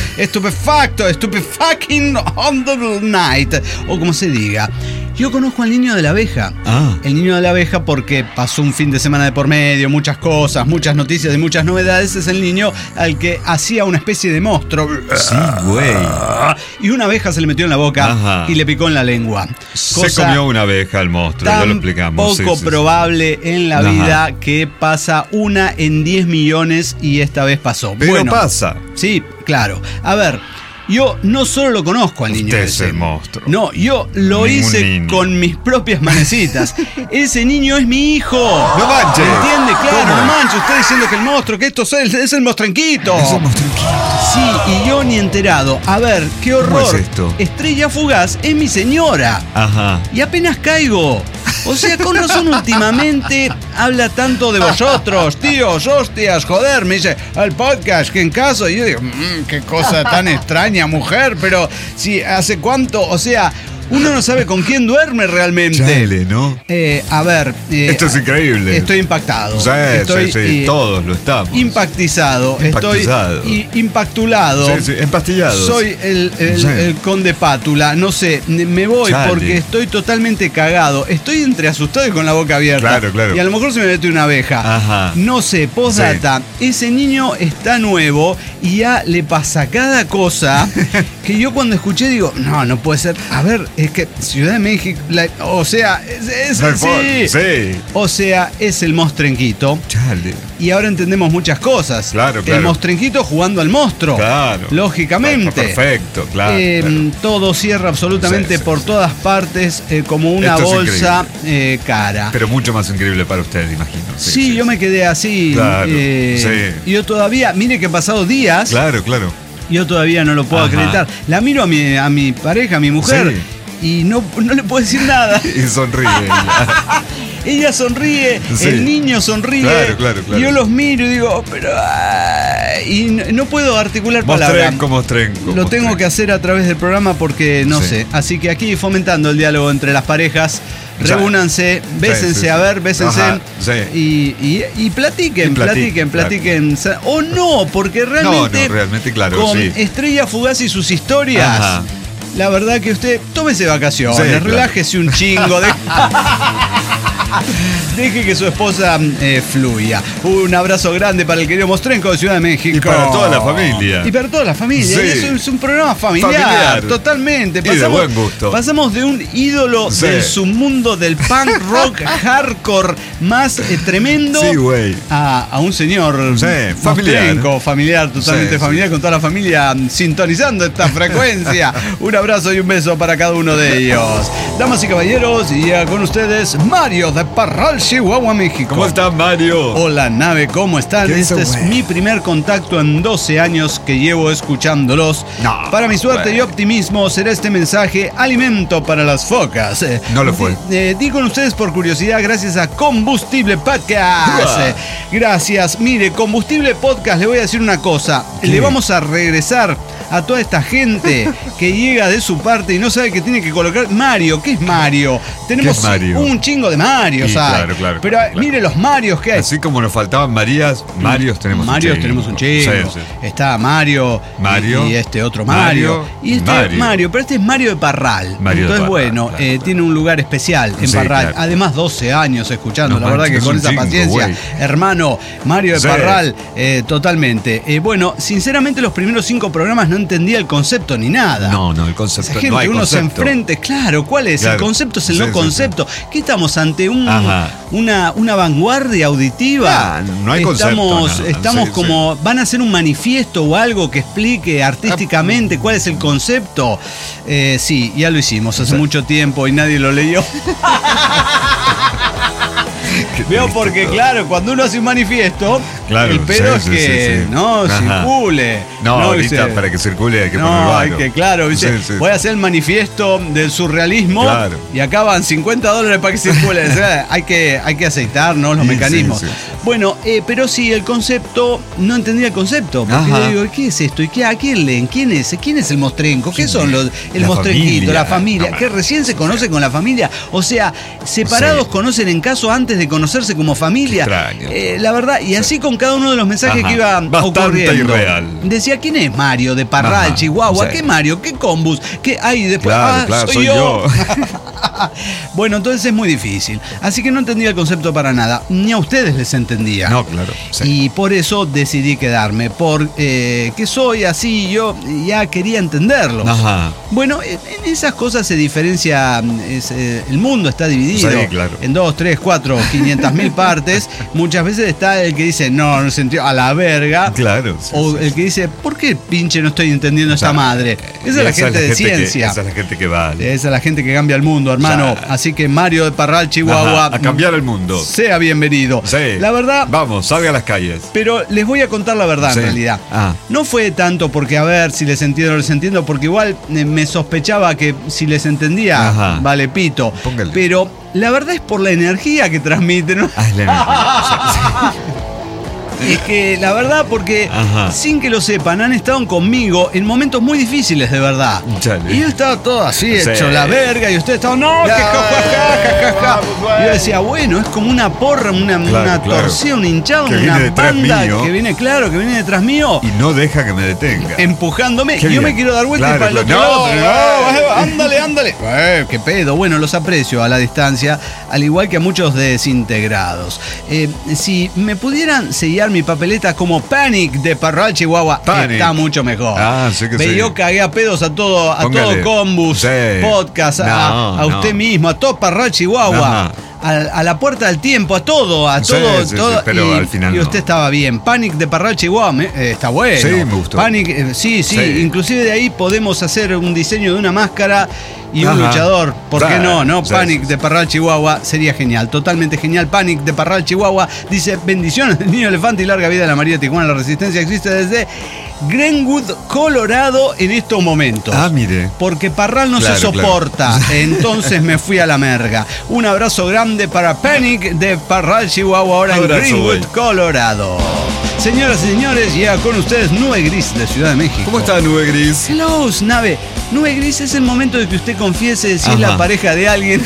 Speaker 8: stupefucking on the night, o como se diga. Yo conozco al niño de la abeja. El niño de la abeja porque pasó un fin de semana de por medio, muchas cosas, muchas noticias y muchas novedades. Es el niño al que hacía una especie de monstruo.
Speaker 3: Sí, güey.
Speaker 8: Y una abeja se le metió en la boca y le picó en la lengua.
Speaker 3: Se comió una abeja el monstruo, ya lo explicamos.
Speaker 8: Poco probable en la vida que pasa 1 en 10 millones y esta vez pasó.
Speaker 3: Pero bueno, pasa.
Speaker 8: Sí, claro. A ver, yo no solo lo conozco al niño.
Speaker 3: Usted es el monstruo.
Speaker 8: No, yo lo hice con mis propias manecitas. Ese niño es mi hijo.
Speaker 3: No manches.
Speaker 8: ¿Entiende? Claro, no manches. Usted diciendo que el monstruo, que esto es el mostrenquito.
Speaker 3: Es el mostrenquito.
Speaker 8: Sí, y yo ni enterado. A ver, qué horror.
Speaker 3: ¿Cómo es esto?
Speaker 8: Estrella fugaz es mi señora. Y apenas caigo. O sea, con razón últimamente habla tanto de vosotros, tíos, hostias, joder, me dice, el podcast, que en caso, y yo digo, qué cosa tan extraña, mujer, pero si hace cuánto, o sea, uno no sabe con quién duerme realmente.
Speaker 3: Chale, ¿no?
Speaker 8: A ver.
Speaker 3: Esto es increíble.
Speaker 8: Estoy impactado.
Speaker 3: Sí, todos lo estamos.
Speaker 8: Impactizado. Estoy impactulado.
Speaker 3: Sí, empastillado.
Speaker 8: Soy el conde Pátula. No sé, me voy porque estoy totalmente cagado. Estoy entre asustado y con la boca abierta.
Speaker 3: Claro.
Speaker 8: Y a lo mejor se me mete una abeja. No sé, postdata. Ese niño está nuevo y ya le pasa cada cosa que yo cuando escuché digo, no puede ser. A ver, es que Ciudad de México, o sea, sí. O sea, es el mostrenquito.
Speaker 3: Chale.
Speaker 8: Y ahora entendemos muchas cosas.
Speaker 3: Claro.
Speaker 8: El mostrenquito jugando al monstruo.
Speaker 3: Claro.
Speaker 8: Lógicamente.
Speaker 3: Perfecto, claro.
Speaker 8: Todo cierra absolutamente por todas partes como una bolsa cara.
Speaker 3: Pero mucho más increíble para usted, imagino.
Speaker 8: Sí, yo me quedé así.
Speaker 3: Claro.
Speaker 8: Yo todavía, mire que han pasado días.
Speaker 3: Claro.
Speaker 8: Yo todavía no lo puedo acreditar. La miro a mi pareja, a mi mujer. Sí. Y no le puedo decir nada.
Speaker 3: Y sonríe
Speaker 8: ella sonríe, el niño sonríe.
Speaker 3: Claro.
Speaker 8: Y yo los miro y digo, pero... y no puedo articular palabras.
Speaker 3: Mostrenco.
Speaker 8: Lo tengo que hacer a través del programa porque no sé. Así que aquí fomentando el diálogo entre las parejas. Reúnanse, bésense, a ver, bésense. Y platiquen. O no, porque realmente.
Speaker 3: No, realmente, claro.
Speaker 8: Con Estrella Fugaz y sus historias. La verdad que usted tómese vacaciones, relájese un chingo. Deje que su esposa fluya. Un abrazo grande para el querido Mostrenco de Ciudad de México.
Speaker 3: Y para toda la familia.
Speaker 8: Es un programa familiar. Totalmente.
Speaker 3: Y de buen gusto.
Speaker 8: Pasamos de un ídolo del submundo del punk rock hardcore más tremendo a un señor familiar, totalmente familiar, con toda la familia sintonizando esta frecuencia. Un abrazo y un beso para cada uno de ellos. Damas y caballeros, y ya con ustedes Mario de Parral, Chihuahua, México.
Speaker 3: ¿Cómo están, Mario?
Speaker 8: Hola, nave, ¿cómo están? Este es mi primer contacto en 12 años que llevo escuchándolos. Para mi suerte y optimismo será este mensaje alimento para las focas.
Speaker 3: No lo fue.
Speaker 8: Di con ustedes por curiosidad gracias a Combustible Podcast. Gracias. Mire, Combustible Podcast, le voy a decir una cosa. Le vamos a regresar a toda esta gente que llega de su parte y no sabe que tiene que colocar. Mario, ¿qué es Mario? Tenemos
Speaker 3: ¿Qué es Mario?
Speaker 8: un chingo de Marios.
Speaker 3: Sí,
Speaker 8: hay.
Speaker 3: claro.
Speaker 8: Pero mire los Marios que hay.
Speaker 3: Así como nos faltaban Marías, Marios tenemos
Speaker 8: Marios
Speaker 3: un chingo.
Speaker 8: tenemos un chingo.
Speaker 3: Sí.
Speaker 8: Está Mario y este otro Mario. Y este Mario, pero este es Mario de Parral.
Speaker 3: Mario
Speaker 8: Entonces,
Speaker 3: de Parral,
Speaker 8: bueno,
Speaker 3: claro.
Speaker 8: tiene un lugar especial en
Speaker 3: Sí,
Speaker 8: Parral.
Speaker 3: claro.
Speaker 8: Además, 12 años escuchando.
Speaker 3: No
Speaker 8: la verdad
Speaker 3: manches,
Speaker 8: que con
Speaker 3: es
Speaker 8: esa
Speaker 3: un chingo,
Speaker 8: paciencia,
Speaker 3: güey.
Speaker 8: hermano, Mario de
Speaker 3: Sí.
Speaker 8: Parral, totalmente. Bueno, sinceramente, los primeros 5 programas no entendía el concepto ni nada.
Speaker 3: No, el concepto.
Speaker 8: Esa gente,
Speaker 3: no hay
Speaker 8: uno se
Speaker 3: concepto.
Speaker 8: enfrente, claro, ¿cuál es?
Speaker 3: Claro.
Speaker 8: El concepto es el
Speaker 3: Sí,
Speaker 8: no
Speaker 3: sí,
Speaker 8: concepto. ¿Qué estamos ante
Speaker 3: Ajá.
Speaker 8: una vanguardia auditiva?
Speaker 3: No hay concepto.
Speaker 8: Estamos
Speaker 3: Sí,
Speaker 8: como, van a hacer un manifiesto o algo que explique artísticamente cuál es el concepto. Sí, ya lo hicimos hace mucho tiempo y nadie lo leyó. Veo porque, claro, cuando uno hace un manifiesto,
Speaker 3: Claro,
Speaker 8: el pedo
Speaker 3: sí,
Speaker 8: es que
Speaker 3: sí.
Speaker 8: no
Speaker 3: Ajá.
Speaker 8: circule.
Speaker 3: No, ahorita
Speaker 8: dice,
Speaker 3: para que circule hay que poner
Speaker 8: no,
Speaker 3: varo.
Speaker 8: hay que, claro, dice,
Speaker 3: Sí.
Speaker 8: voy a hacer el manifiesto del surrealismo
Speaker 3: Claro.
Speaker 8: y acá van $50 para que circule. O sea, hay que aceitarnos los
Speaker 3: Sí,
Speaker 8: mecanismos.
Speaker 3: sí.
Speaker 8: Bueno, pero sí, el concepto, no entendía el concepto. Porque
Speaker 3: Ajá.
Speaker 8: yo digo, ¿qué es esto? ¿Y a quién leen? ¿Quién es? ¿Quién es el mostrenco? ¿Qué son el
Speaker 3: La
Speaker 8: mostrenquito,
Speaker 3: familia.
Speaker 8: la familia?
Speaker 3: No,
Speaker 8: ¿Que recién se conoce con la familia? O sea, separados
Speaker 3: Sí.
Speaker 8: conocen en caso antes de conocerse como familia.
Speaker 3: Qué extraño.
Speaker 8: La verdad, y así con cada uno de los mensajes
Speaker 3: Ajá.
Speaker 8: que iba
Speaker 3: Bastante
Speaker 8: ocurriendo.
Speaker 3: irreal.
Speaker 8: Decía, ¿quién es Mario de Parral,
Speaker 3: Ajá.
Speaker 8: Chihuahua?
Speaker 3: Sí.
Speaker 8: ¿Qué Mario? ¿Qué Combus? ¿Qué hay después?
Speaker 3: Claro, soy yo.
Speaker 8: Bueno, entonces es muy difícil. Así que no entendía el concepto para nada. Ni a ustedes les entendía.
Speaker 3: No, claro. Sí.
Speaker 8: Y por eso decidí quedarme. Porque soy así, yo ya quería entenderlo.
Speaker 3: Ajá.
Speaker 8: Bueno, en esas cosas se diferencia. El mundo está dividido
Speaker 3: Sí, claro.
Speaker 8: en 2, 3, 4, 500.000 partes. Muchas veces está el que dice, no sentió a la verga.
Speaker 3: Claro. Sí,
Speaker 8: O
Speaker 3: sí.
Speaker 8: el que dice, ¿por qué pinche no estoy entendiendo esta madre? Esa es
Speaker 3: Y
Speaker 8: la gente de
Speaker 3: que-
Speaker 8: ciencia.
Speaker 3: esa es la gente que vale.
Speaker 8: Esa es la gente que cambia el mundo, hermano.
Speaker 3: Claro.
Speaker 8: Así que Mario de Parral, Chihuahua,
Speaker 3: Ajá, a cambiar el mundo.
Speaker 8: sea bienvenido.
Speaker 3: Sí.
Speaker 8: La verdad,
Speaker 3: Vamos, salga a las calles.
Speaker 8: pero les voy a contar la verdad
Speaker 3: Sí.
Speaker 8: en realidad.
Speaker 3: Ah.
Speaker 8: No fue tanto porque a ver si les entiendo o no les entiendo, porque igual me sospechaba que si les entendía,
Speaker 3: Ajá.
Speaker 8: vale pito.
Speaker 3: Póngale.
Speaker 8: Pero la verdad es por la energía que transmiten, ¿no?
Speaker 3: Ah, es la energía.
Speaker 8: Es que la verdad, porque
Speaker 3: Ajá.
Speaker 8: sin que lo sepan, han estado conmigo en momentos muy difíciles, de verdad.
Speaker 3: Chale.
Speaker 8: Y yo estaba todo así,
Speaker 3: Sí.
Speaker 8: hecho la verga, y ustedes estaban, no, que ja, ja, ja, ja, ja. Y yo decía, bueno, es como una porra, una
Speaker 3: Claro.
Speaker 8: torcida, un hinchado,
Speaker 3: Que
Speaker 8: una
Speaker 3: viene detrás
Speaker 8: banda
Speaker 3: mío.
Speaker 8: que viene, claro, que viene detrás mío,
Speaker 3: Y no deja que me detenga.
Speaker 8: empujándome.
Speaker 3: Qué
Speaker 8: Y yo me
Speaker 3: bien.
Speaker 8: quiero dar vuelta
Speaker 3: Claro,
Speaker 8: y para el
Speaker 3: claro.
Speaker 8: otro lado, ándale, ándale. Qué pedo. Bueno, los aprecio a la distancia, al igual que a muchos desintegrados. Si me pudieran sellar mi papeleta como Panic de Parral, Chihuahua,
Speaker 3: Panic.
Speaker 8: está mucho mejor.
Speaker 3: Ah, sí que sí.
Speaker 8: Yo cagué a pedos a todo
Speaker 3: Póngale.
Speaker 8: Combus,
Speaker 3: Sí.
Speaker 8: podcast,
Speaker 3: No,
Speaker 8: a usted
Speaker 3: no.
Speaker 8: mismo, a todo Parral, Chihuahua.
Speaker 3: Ajá.
Speaker 8: A la puerta del tiempo, a todo,
Speaker 3: Sí, sí,
Speaker 8: todo.
Speaker 3: sí, pero
Speaker 8: y,
Speaker 3: al final
Speaker 8: y
Speaker 3: no.
Speaker 8: usted estaba bien. Panic de Parral, Chihuahua, está bueno.
Speaker 3: Sí, me gustó.
Speaker 8: Panic, sí,
Speaker 3: Sí.
Speaker 8: inclusive de ahí podemos hacer un diseño de una máscara y un
Speaker 3: Ajá.
Speaker 8: luchador. ¿Por qué
Speaker 3: Sí,
Speaker 8: no?
Speaker 3: sí,
Speaker 8: Panic
Speaker 3: sí,
Speaker 8: de Parral, Chihuahua, sería genial, totalmente genial. Panic de Parral, Chihuahua, dice, bendiciones del niño elefante y larga vida de la María Tijuana. La resistencia existe desde Greenwood, Colorado, en estos momentos.
Speaker 3: Ah, mire.
Speaker 8: Porque Parral no
Speaker 3: Claro,
Speaker 8: se soporta, entonces me fui a la merga. Un abrazo grande para Panic de Parral, Chihuahua, ahora
Speaker 3: Abrazo,
Speaker 8: en Greenwood,
Speaker 3: güey.
Speaker 8: Colorado. Señoras y señores, llega con ustedes Nube Gris de Ciudad de México.
Speaker 3: ¿Cómo está, Nube Gris?
Speaker 8: Hello, Nave. Nube Gris es el momento de que usted confiese si es la
Speaker 3: Ajá.
Speaker 8: pareja de alguien.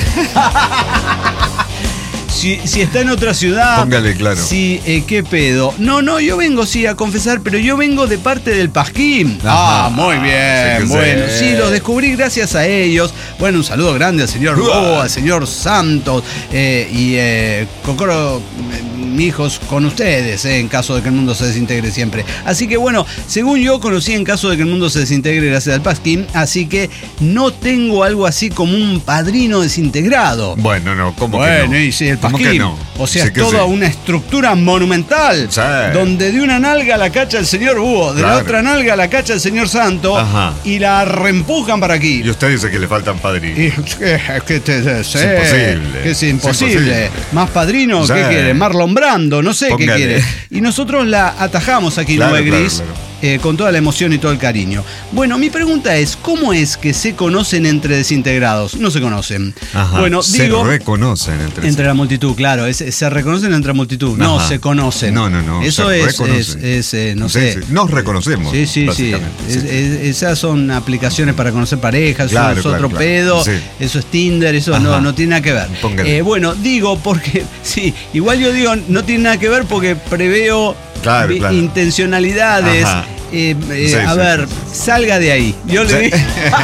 Speaker 8: Si está en otra ciudad.
Speaker 3: Póngale, claro.
Speaker 8: Si, ¿qué pedo? No, yo vengo sí a confesar, pero yo vengo de parte del Pasquín.
Speaker 3: Ajá.
Speaker 8: Muy bien,
Speaker 3: Sí que
Speaker 8: bueno.
Speaker 3: sí.
Speaker 8: Sí, lo descubrí gracias a ellos. Bueno, un saludo grande al señor Bo, al señor Santos y Cocoro, mis hijos, con ustedes, en caso de que el mundo se desintegre siempre. Así que bueno, según yo conocí en caso de que el mundo se desintegre gracias al Pasquín, así que no tengo algo así como un padrino desintegrado.
Speaker 3: Bueno, no, ¿cómo
Speaker 8: Bueno,
Speaker 3: que no?
Speaker 8: y sí, el
Speaker 3: ¿Cómo
Speaker 8: Pasquín.
Speaker 3: que no?
Speaker 8: O sea,
Speaker 3: Sí
Speaker 8: es
Speaker 3: que
Speaker 8: toda
Speaker 3: sí.
Speaker 8: una estructura monumental.
Speaker 3: Sí.
Speaker 8: Donde de una nalga la cacha el señor Búho, de la
Speaker 3: Claro.
Speaker 8: otra nalga la cacha el señor Santo.
Speaker 3: Ajá.
Speaker 8: Y la reempujan para aquí.
Speaker 3: Y usted dice que le faltan padrinos.
Speaker 8: Y, es
Speaker 3: imposible.
Speaker 8: Que es
Speaker 3: Es
Speaker 8: imposible.
Speaker 3: imposible.
Speaker 8: Más padrino,
Speaker 3: Sí.
Speaker 8: ¿qué quiere? Marlon Brando, no sé
Speaker 3: Póngale.
Speaker 8: qué quiere. Y nosotros la atajamos aquí,
Speaker 3: Claro,
Speaker 8: Nube
Speaker 3: claro,
Speaker 8: Gris.
Speaker 3: claro.
Speaker 8: con toda la emoción y todo el cariño. Bueno, mi pregunta es, ¿cómo es que se conocen entre desintegrados? No se conocen.
Speaker 3: Ajá,
Speaker 8: Bueno,
Speaker 3: se
Speaker 8: digo,
Speaker 3: reconocen
Speaker 8: entre la multitud, claro, se reconocen entre la multitud, no
Speaker 3: Ajá.
Speaker 8: se conocen.
Speaker 3: No,
Speaker 8: Eso
Speaker 3: se
Speaker 8: es,
Speaker 3: reconocen.
Speaker 8: no
Speaker 3: Sí,
Speaker 8: sé.
Speaker 3: sí, nos reconocemos.
Speaker 8: Sí.
Speaker 3: básicamente.
Speaker 8: Esas son aplicaciones para conocer parejas,
Speaker 3: Claro,
Speaker 8: eso es
Speaker 3: claro,
Speaker 8: otro
Speaker 3: claro.
Speaker 8: pedo,
Speaker 3: Sí.
Speaker 8: eso es Tinder, eso
Speaker 3: Ajá.
Speaker 8: no tiene nada que ver.
Speaker 3: Póngale.
Speaker 8: Bueno, digo porque, sí, igual yo digo no tiene nada que ver porque preveo
Speaker 3: Claro, claro.
Speaker 8: intencionalidades.
Speaker 3: Ajá.
Speaker 8: A
Speaker 3: Sí,
Speaker 8: ver,
Speaker 3: sí.
Speaker 8: salga de ahí. Yo le
Speaker 3: Sí.
Speaker 8: dije.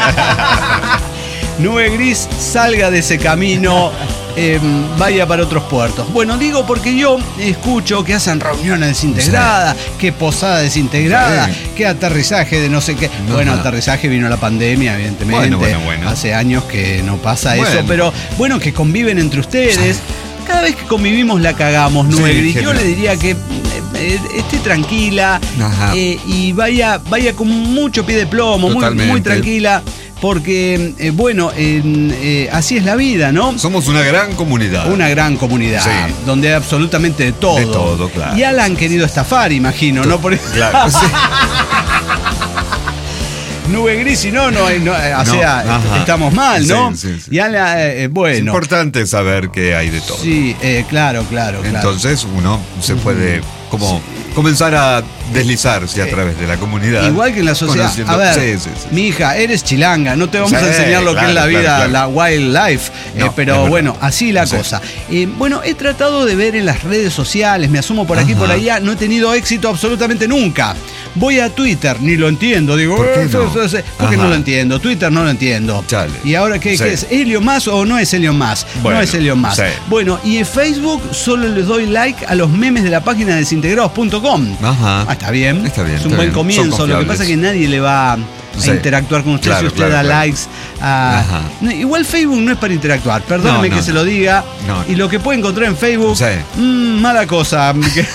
Speaker 8: Nube Gris, salga de ese camino, vaya para otros puertos. Bueno, digo porque yo escucho que hacen reuniones desintegradas, que posada desintegrada,
Speaker 3: Sí.
Speaker 8: que aterrizaje de no sé qué. Bueno,
Speaker 3: Ajá.
Speaker 8: aterrizaje vino la pandemia, evidentemente.
Speaker 3: Bueno.
Speaker 8: Hace años que no pasa
Speaker 3: Bueno.
Speaker 8: eso, pero bueno, que conviven entre ustedes. Cada vez que convivimos la cagamos, Nube
Speaker 3: Sí,
Speaker 8: Gris. Yo
Speaker 3: genial.
Speaker 8: le diría que esté tranquila
Speaker 3: Ajá.
Speaker 8: y vaya con mucho pie de plomo, muy
Speaker 3: Totalmente.
Speaker 8: tranquila, porque, así es la vida, ¿no?
Speaker 3: Somos una gran comunidad.
Speaker 8: Una gran comunidad,
Speaker 3: Sí.
Speaker 8: donde hay absolutamente de todo.
Speaker 3: De todo, claro.
Speaker 8: Y ya la han querido estafar, imagino, ¿no? Por
Speaker 3: Claro, sí.
Speaker 8: Nube Gris, y no, o sea,
Speaker 3: ajá.
Speaker 8: estamos mal, ¿no?
Speaker 3: Sí.
Speaker 8: Ya
Speaker 3: Es
Speaker 8: bueno.
Speaker 3: importante saber que hay de todo.
Speaker 8: Sí, claro.
Speaker 3: Entonces uno se puede como comenzar a deslizarse a través de la comunidad.
Speaker 8: Igual que en la sociedad.
Speaker 3: conociendo-
Speaker 8: A ver,
Speaker 3: Sí.
Speaker 8: mi hija, eres chilanga, no te vamos
Speaker 3: Sí,
Speaker 8: a enseñar lo que es la
Speaker 3: claro,
Speaker 8: vida,
Speaker 3: claro.
Speaker 8: la wildlife.
Speaker 3: No, es
Speaker 8: pero
Speaker 3: verdad.
Speaker 8: bueno, así la
Speaker 3: Sí.
Speaker 8: cosa. Bueno, he tratado de ver en las redes sociales, me asomo por aquí,
Speaker 3: Ajá.
Speaker 8: por allá, no he tenido éxito absolutamente nunca. Voy a Twitter, ni lo entiendo. Digo,
Speaker 3: ¿Por qué no?
Speaker 8: ¿por qué no
Speaker 3: Ajá.
Speaker 8: lo entiendo? Twitter no lo entiendo.
Speaker 3: Chale.
Speaker 8: ¿Y ahora qué
Speaker 3: Sí.
Speaker 8: es? ¿Elon Musk o no es Elon Musk?
Speaker 3: Bueno,
Speaker 8: no es Elon Musk.
Speaker 3: sí.
Speaker 8: Bueno, y en Facebook solo les doy like a los memes de la página desintegrados.com.
Speaker 3: Ajá.
Speaker 8: Está bien.
Speaker 3: Está bien,
Speaker 8: Es un
Speaker 3: está
Speaker 8: buen
Speaker 3: bien.
Speaker 8: comienzo.
Speaker 3: Son
Speaker 8: Lo que pasa es que nadie le va a
Speaker 3: Sí.
Speaker 8: interactuar con usted
Speaker 3: Claro,
Speaker 8: si usted
Speaker 3: claro,
Speaker 8: da
Speaker 3: claro.
Speaker 8: likes.
Speaker 3: Ajá.
Speaker 8: No, igual Facebook no es para interactuar. Perdóneme
Speaker 3: No,
Speaker 8: que
Speaker 3: no,
Speaker 8: se
Speaker 3: no.
Speaker 8: lo diga.
Speaker 3: No.
Speaker 8: Y lo que puede encontrar en Facebook,
Speaker 3: Sí.
Speaker 8: mala cosa.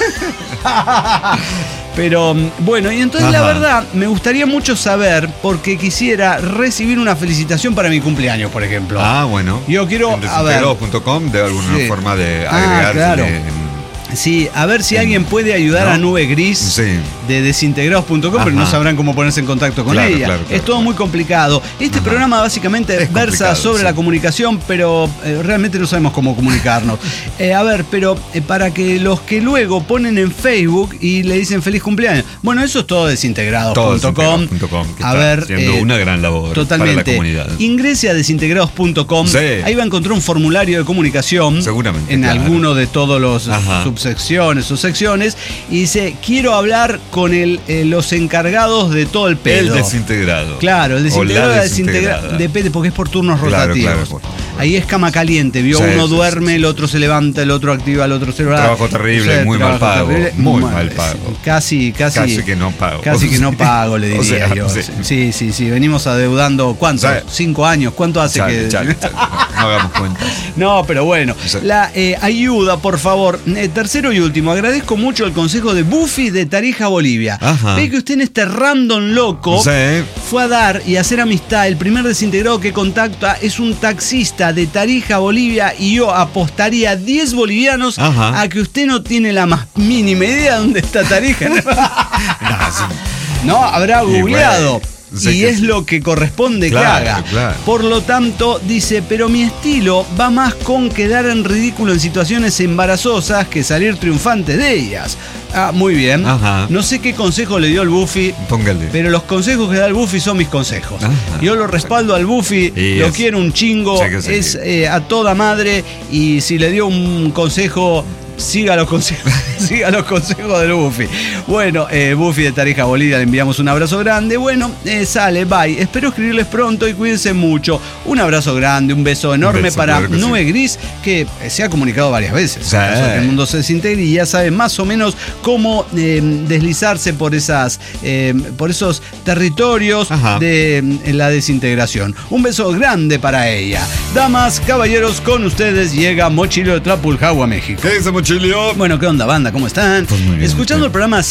Speaker 8: Pero bueno, y entonces la
Speaker 3: Ajá.
Speaker 8: verdad me gustaría mucho saber, porque quisiera recibir una felicitación para mi cumpleaños, por ejemplo.
Speaker 3: Ah, bueno.
Speaker 8: Yo quiero,
Speaker 3: En
Speaker 8: a ver.
Speaker 3: desintegrados.com de alguna
Speaker 8: Sí.
Speaker 3: forma de
Speaker 8: Ah,
Speaker 3: agregar.
Speaker 8: claro. Sí, a ver si alguien puede ayudar
Speaker 3: ¿no?
Speaker 8: a Nube Gris
Speaker 3: Sí.
Speaker 8: de desintegrados.com, pero no
Speaker 3: Ajá.
Speaker 8: sabrán cómo ponerse en contacto con
Speaker 3: Claro,
Speaker 8: ella.
Speaker 3: claro,
Speaker 8: Es todo muy complicado. Este
Speaker 3: Ajá.
Speaker 8: programa básicamente
Speaker 3: Es
Speaker 8: versa
Speaker 3: complicado,
Speaker 8: sobre
Speaker 3: sí.
Speaker 8: la comunicación, pero realmente no sabemos cómo comunicarnos. A ver, pero para que los que luego ponen en Facebook y le dicen feliz cumpleaños. Bueno, eso es todo desintegrados.com.
Speaker 3: desintegrados.com, que
Speaker 8: A
Speaker 3: está
Speaker 8: ver,
Speaker 3: haciendo una gran labor
Speaker 8: totalmente.
Speaker 3: para la comunidad.
Speaker 8: Ingrese a desintegrados.com.
Speaker 3: Sí.
Speaker 8: Ahí va a encontrar un formulario de comunicación.
Speaker 3: Seguramente,
Speaker 8: En
Speaker 3: claro.
Speaker 8: alguno de todos los
Speaker 3: Ajá.
Speaker 8: subsecciones o secciones. Y dice, quiero hablar con los encargados de todo el pedo.
Speaker 3: El desintegrado.
Speaker 8: Claro, el desintegrado,
Speaker 3: O la
Speaker 8: la desintegrada. Depende, porque es por turnos
Speaker 3: Claro,
Speaker 8: rotativos.
Speaker 3: claro.
Speaker 8: Ahí es cama caliente, ¿vio?
Speaker 3: Sí,
Speaker 8: Uno
Speaker 3: sí,
Speaker 8: duerme,
Speaker 3: sí.
Speaker 8: el otro se levanta, el otro activa, el otro se va.
Speaker 3: Trabajo terrible, muy mal
Speaker 8: trabajo
Speaker 3: pago,
Speaker 8: terrible.
Speaker 3: muy mal pago.
Speaker 8: Casi
Speaker 3: Casi que no pago.
Speaker 8: Casi que no pago, le
Speaker 3: O
Speaker 8: diría
Speaker 3: sea,
Speaker 8: yo.
Speaker 3: sí.
Speaker 8: Sí. Venimos adeudando, ¿cuánto?
Speaker 3: Sí.
Speaker 8: 5 años. ¿Cuánto hace
Speaker 3: Chale,
Speaker 8: que.?
Speaker 3: chale. No hagamos cuenta.
Speaker 8: No, pero bueno,
Speaker 3: Sí.
Speaker 8: la ayuda, por favor. Tercero y último, agradezco mucho el consejo de Buffy de Tarija, Bolivia.
Speaker 3: Ajá.
Speaker 8: Ve que usted en este random loco
Speaker 3: Sí.
Speaker 8: fue a dar y hacer amistad. El primer desintegrado que contacta es un taxista de Tarija, Bolivia, y yo apostaría 10 bolivianos
Speaker 3: Ajá.
Speaker 8: a que usted no tiene la más mínima idea de dónde está Tarija. No, habrá
Speaker 3: Y
Speaker 8: googleado.
Speaker 3: bueno, sé
Speaker 8: Y
Speaker 3: que
Speaker 8: es
Speaker 3: sí.
Speaker 8: lo que corresponde
Speaker 3: Claro,
Speaker 8: que haga.
Speaker 3: claro.
Speaker 8: Por lo tanto, dice, pero mi estilo va más con quedar en ridículo en situaciones embarazosas que salir triunfante de ellas. Ah, muy bien.
Speaker 3: Ajá.
Speaker 8: No sé qué consejo le dio el Buffy,
Speaker 3: Póngale.
Speaker 8: pero los consejos que da el Buffy son mis consejos.
Speaker 3: Ajá.
Speaker 8: Yo lo respaldo al Buffy,
Speaker 3: Y
Speaker 8: lo
Speaker 3: es-
Speaker 8: quiero un chingo,
Speaker 3: Sí que sí.
Speaker 8: es a toda madre, y si le dio un consejo, siga los consejos, siga los consejos del Buffy. Bueno, Buffy de Tarija, Bolivia, le enviamos un abrazo grande. Bueno, sale, bye. Espero escribirles pronto y cuídense mucho. Un abrazo grande, un beso enorme
Speaker 3: beso,
Speaker 8: para
Speaker 3: claro que sí.
Speaker 8: Nube Gris, que se ha comunicado varias veces.
Speaker 3: Sí.
Speaker 8: En caso de que el mundo se desintegre y ya sabe más o menos cómo deslizarse por esos territorios
Speaker 3: Ajá.
Speaker 8: de la desintegración. Un beso grande para ella. Damas, caballeros, con ustedes llega Mochilo de Trapulcagua, México.
Speaker 3: ¿Qué dice, Mochilo? Mochilio?
Speaker 8: Bueno, ¿qué onda, banda? ¿Cómo están?
Speaker 3: Pues muy bien,
Speaker 8: Escuchando el programa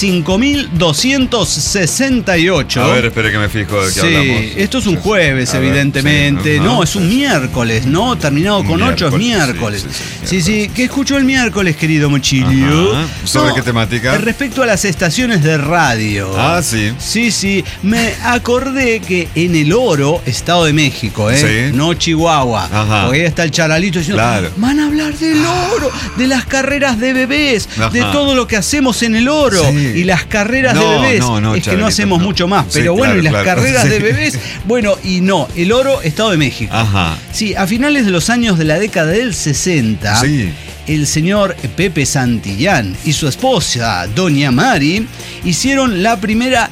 Speaker 8: 5268.
Speaker 3: A ver, espere que me fijo de qué hablamos.
Speaker 8: Esto es un jueves,
Speaker 3: A ver,
Speaker 8: evidentemente.
Speaker 3: sí,
Speaker 8: No, es un miércoles, ¿no? Terminado con 8 es miércoles. Sí. ¿Qué escuchó el miércoles, querido Mochilio?
Speaker 3: Ajá. ¿Sobre qué temática?
Speaker 8: Respecto a las estaciones de radio.
Speaker 3: Ah, sí.
Speaker 8: Sí. Me acordé que en El Oro, Estado de México,
Speaker 3: Sí.
Speaker 8: no Chihuahua.
Speaker 3: Ajá.
Speaker 8: Porque ahí está el charalito diciendo,
Speaker 3: Claro.
Speaker 8: van a hablar del oro, de las carreras de bebés,
Speaker 3: Ajá.
Speaker 8: de todo lo que hacemos en El Oro.
Speaker 3: Sí.
Speaker 8: Y las carreras de
Speaker 3: No,
Speaker 8: bebés.
Speaker 3: no,
Speaker 8: Es que
Speaker 3: Charalito,
Speaker 8: no hacemos
Speaker 3: no.
Speaker 8: mucho más.
Speaker 3: Sí,
Speaker 8: Pero bueno,
Speaker 3: claro,
Speaker 8: y las
Speaker 3: claro.
Speaker 8: carreras
Speaker 3: Sí.
Speaker 8: de bebés. Bueno, y no, El Oro, Estado de México.
Speaker 3: Ajá.
Speaker 8: Sí, a finales de los años de la década del 60,
Speaker 3: Sí.
Speaker 8: el señor Pepe Santillán y su esposa, Doña Mari, hicieron la primera...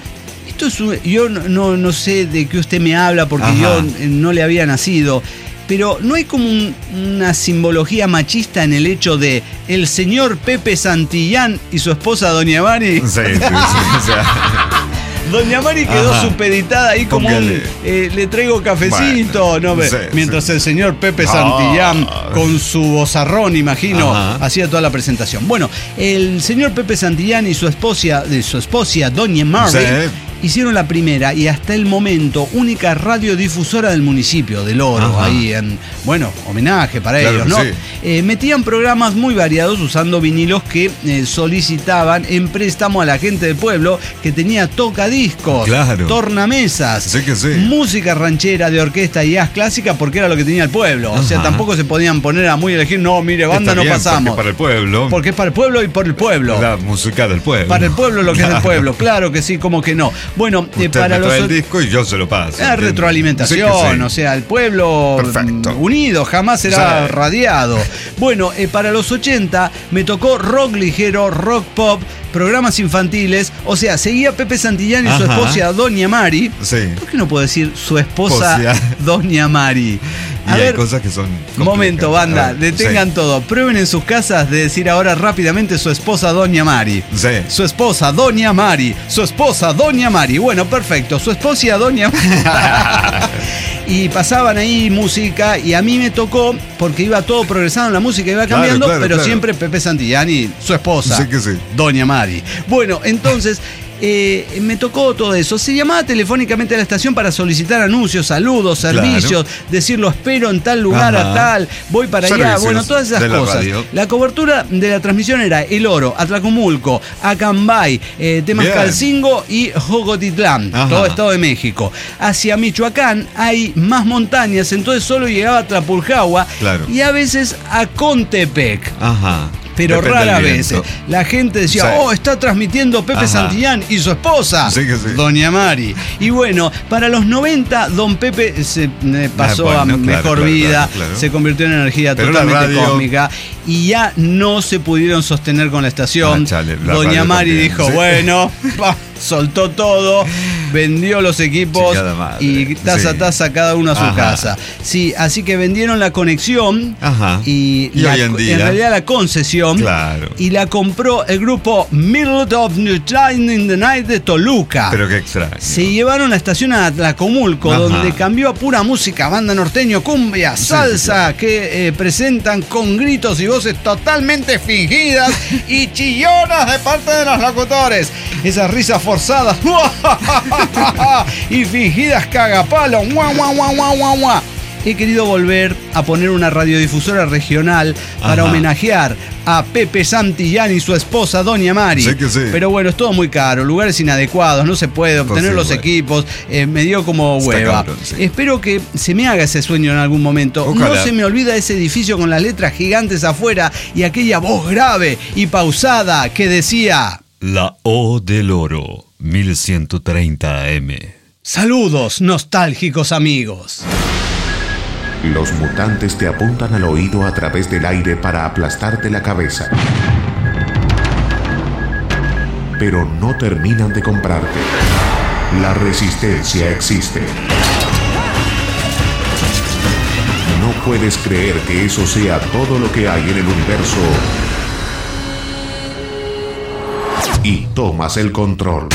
Speaker 8: Yo no sé de qué usted me habla porque
Speaker 3: Ajá.
Speaker 8: yo no le había nacido, pero ¿no hay como una simbología machista en el hecho de el señor Pepe Santillán y su esposa Doña Mari?
Speaker 3: Sí, o sea,
Speaker 8: Doña Mari quedó
Speaker 3: Ajá.
Speaker 8: supeditada ahí como
Speaker 3: Póngale.
Speaker 8: le traigo cafecito,
Speaker 3: Bueno,
Speaker 8: ¿no?
Speaker 3: sí,
Speaker 8: Mientras
Speaker 3: sí.
Speaker 8: el señor Pepe Santillán con su vozarrón, imagino,
Speaker 3: Ajá.
Speaker 8: hacía toda la presentación. Bueno, el señor Pepe Santillán y su esposa Doña Mari,
Speaker 3: Sí.
Speaker 8: hicieron la primera y hasta el momento única radiodifusora del municipio del Oro,
Speaker 3: Ajá.
Speaker 8: ahí en, homenaje para
Speaker 3: Claro,
Speaker 8: ellos, ¿no?
Speaker 3: sí.
Speaker 8: Metían programas muy variados usando vinilos que solicitaban en préstamo a la gente del pueblo que tenía tocadiscos,
Speaker 3: Claro.
Speaker 8: tornamesas,
Speaker 3: Sí que sí.
Speaker 8: música ranchera de orquesta y jazz clásica porque era lo que tenía el pueblo. O sea,
Speaker 3: Ajá.
Speaker 8: tampoco se podían poner a muy elegir, no, mire, banda
Speaker 3: está
Speaker 8: no
Speaker 3: bien,
Speaker 8: pasamos.
Speaker 3: Porque para el pueblo.
Speaker 8: Porque es para el pueblo y por el pueblo.
Speaker 3: La música del pueblo.
Speaker 8: Para el pueblo lo que es del pueblo, claro que sí, como que no. Bueno,
Speaker 3: Usted
Speaker 8: para
Speaker 3: me trae
Speaker 8: los...
Speaker 3: el disco y yo se lo paso.
Speaker 8: retroalimentación,
Speaker 3: Sí que sí.
Speaker 8: o sea, el pueblo
Speaker 3: Perfecto.
Speaker 8: unido jamás será
Speaker 3: Sí.
Speaker 8: radiado. Bueno, para los 80 me tocó rock ligero, rock pop, programas infantiles, o sea, seguía Pepe Santillán y su
Speaker 3: Ajá.
Speaker 8: esposa Doña Mari.
Speaker 3: Sí.
Speaker 8: ¿Por qué no puedo decir su esposa
Speaker 3: O sea.
Speaker 8: Doña Mari?
Speaker 3: Y hay cosas que son complejas.
Speaker 8: Momento, banda,
Speaker 3: A ver,
Speaker 8: detengan todo. Prueben en sus casas de decir ahora rápidamente su esposa Doña Mari.
Speaker 3: Sí.
Speaker 8: Su esposa Doña Mari. Su esposa Doña Mari. Bueno, perfecto. Su esposa Doña Mari. Y pasaban ahí música y a mí me tocó, porque iba todo progresando, la música iba
Speaker 3: Claro,
Speaker 8: cambiando,
Speaker 3: claro,
Speaker 8: pero
Speaker 3: claro.
Speaker 8: siempre Pepe Santillán y su esposa,
Speaker 3: Sí que sí.
Speaker 8: Doña Mari. Bueno, entonces... me tocó todo eso. Se llamaba telefónicamente a la estación para solicitar anuncios, saludos, servicios, decir lo espero en tal lugar
Speaker 3: Ajá.
Speaker 8: a tal, voy para allá,
Speaker 3: Servicios
Speaker 8: bueno, todas esas
Speaker 3: de la
Speaker 8: cosas.
Speaker 3: radio.
Speaker 8: La cobertura de la transmisión era El Oro, Atlacomulco, Acambay, Temascalcingo y Jogotitlán,
Speaker 3: Ajá.
Speaker 8: todo Estado de México. Hacia Michoacán hay más montañas, entonces solo llegaba a Tlapulcahua
Speaker 3: Claro.
Speaker 8: y a veces a Contepec.
Speaker 3: Ajá.
Speaker 8: Pero
Speaker 3: Depende
Speaker 8: rara
Speaker 3: del
Speaker 8: vez
Speaker 3: viento.
Speaker 8: la gente decía,
Speaker 3: Sí.
Speaker 8: está transmitiendo Pepe
Speaker 3: Ajá.
Speaker 8: Santillán y su esposa,
Speaker 3: Sí que sí.
Speaker 8: Doña Mari. Y bueno, para los 90, Don Pepe se pasó
Speaker 3: bueno,
Speaker 8: a
Speaker 3: claro,
Speaker 8: mejor
Speaker 3: claro,
Speaker 8: vida,
Speaker 3: claro.
Speaker 8: se convirtió en energía
Speaker 3: Pero la
Speaker 8: totalmente
Speaker 3: radio-
Speaker 8: cósmica y ya no se pudieron sostener con la estación.
Speaker 3: Ah, chale, la
Speaker 8: Doña
Speaker 3: radio
Speaker 8: Mari
Speaker 3: también,
Speaker 8: dijo,
Speaker 3: sí.
Speaker 8: bueno, soltó todo, vendió los equipos
Speaker 3: Chingada madre.
Speaker 8: y taza a
Speaker 3: Sí.
Speaker 8: taza cada uno a su
Speaker 3: Ajá.
Speaker 8: casa. Sí, así que vendieron la conexión
Speaker 3: Ajá.
Speaker 8: y
Speaker 3: Y hoy en día-
Speaker 8: realidad la concesión.
Speaker 3: Claro.
Speaker 8: Y la compró el grupo Middle of New Time in the Night de Toluca.
Speaker 3: Pero qué extraño.
Speaker 8: Se llevaron la estación a Atlacomulco,
Speaker 3: Ajá.
Speaker 8: donde cambió a pura música, banda norteño, cumbia, salsa, que presentan con gritos y voces totalmente fingidas y chillonas de parte de los locutores. Esas risas forzadas y fingidas cagapalo. Guau, guau, guau, guau, guau, guau. He querido volver a poner una radiodifusora regional para
Speaker 3: Ajá.
Speaker 8: homenajear a Pepe Santillán y su esposa Doña Mari.
Speaker 3: Sí que sí.
Speaker 8: Pero bueno, es todo muy caro, lugares inadecuados, no se puede obtener
Speaker 3: sí,
Speaker 8: los
Speaker 3: bueno.
Speaker 8: equipos, me dio como
Speaker 3: Está
Speaker 8: hueva.
Speaker 3: cabrón, sí.
Speaker 8: Espero que se me haga ese sueño en algún momento.
Speaker 3: Ojalá.
Speaker 8: No se me olvida ese edificio con las letras gigantes afuera y aquella voz grave y pausada que decía:
Speaker 3: La O del Oro, 1130 AM.
Speaker 8: saludos, nostálgicos amigos.
Speaker 6: Los mutantes te apuntan al oído a través del aire para aplastarte la cabeza. Pero no terminan de comprarte. La resistencia existe. No puedes creer que eso sea todo lo que hay en el universo. Y tomas el control.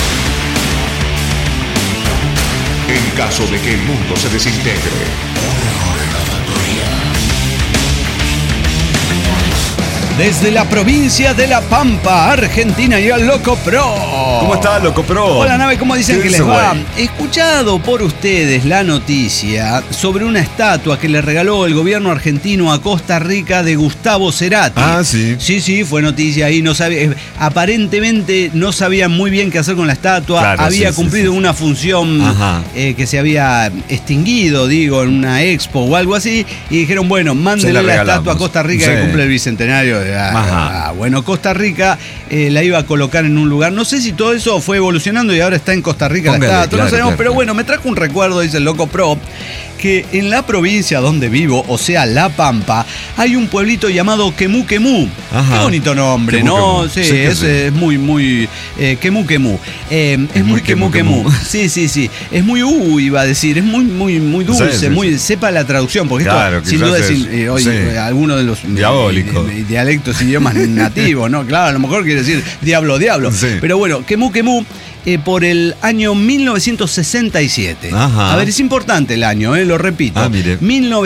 Speaker 6: En caso de que el mundo se desintegre.
Speaker 8: desde la provincia de La Pampa, Argentina, y al Loco Pro.
Speaker 3: ¿Cómo está, Loco Pro?
Speaker 8: Hola, nave, ¿cómo dicen
Speaker 3: ¿Qué
Speaker 8: que les
Speaker 3: dice,
Speaker 8: va?
Speaker 3: güey?
Speaker 8: He escuchado por ustedes la noticia sobre una estatua que le regaló el gobierno argentino a Costa Rica de Gustavo Cerati.
Speaker 3: Ah, sí.
Speaker 8: Sí, fue noticia ahí. No sabía, aparentemente no sabían muy bien qué hacer con la estatua.
Speaker 3: Claro,
Speaker 8: había
Speaker 3: sí,
Speaker 8: cumplido
Speaker 3: sí.
Speaker 8: una función que se había extinguido, digo, en una expo o algo así. Y dijeron, bueno, mándenle la estatua a Costa Rica que cumple el bicentenario. Bueno, Costa Rica la iba a colocar en un lugar. No sé si todo eso fue evolucionando y ahora está en Costa Rica la estatua. No sabemos, pero bueno, me trajo un recuerdo, dice el Loco Pro, que en la provincia donde vivo, o sea, La Pampa, hay un pueblito llamado Quemú Quemú. Qué bonito nombre,
Speaker 3: Quemú,
Speaker 8: ¿no?
Speaker 3: Quemú.
Speaker 8: Sí,
Speaker 3: es
Speaker 8: muy Quemú Quemú. Es muy Quemú Quemú. Sí. Es muy iba a decir, es muy dulce,
Speaker 3: Sí.
Speaker 8: Sepa la traducción, porque
Speaker 3: Claro,
Speaker 8: esto sin duda es hoy alguno de los
Speaker 3: diabólico.
Speaker 8: Dialectos, idiomas nativos, ¿no? Claro, a lo mejor quiere decir diablo.
Speaker 3: Sí.
Speaker 8: Pero bueno, Quemú Quemú. Por el año 1967. A ver, es importante el año, lo repito.
Speaker 3: Mire.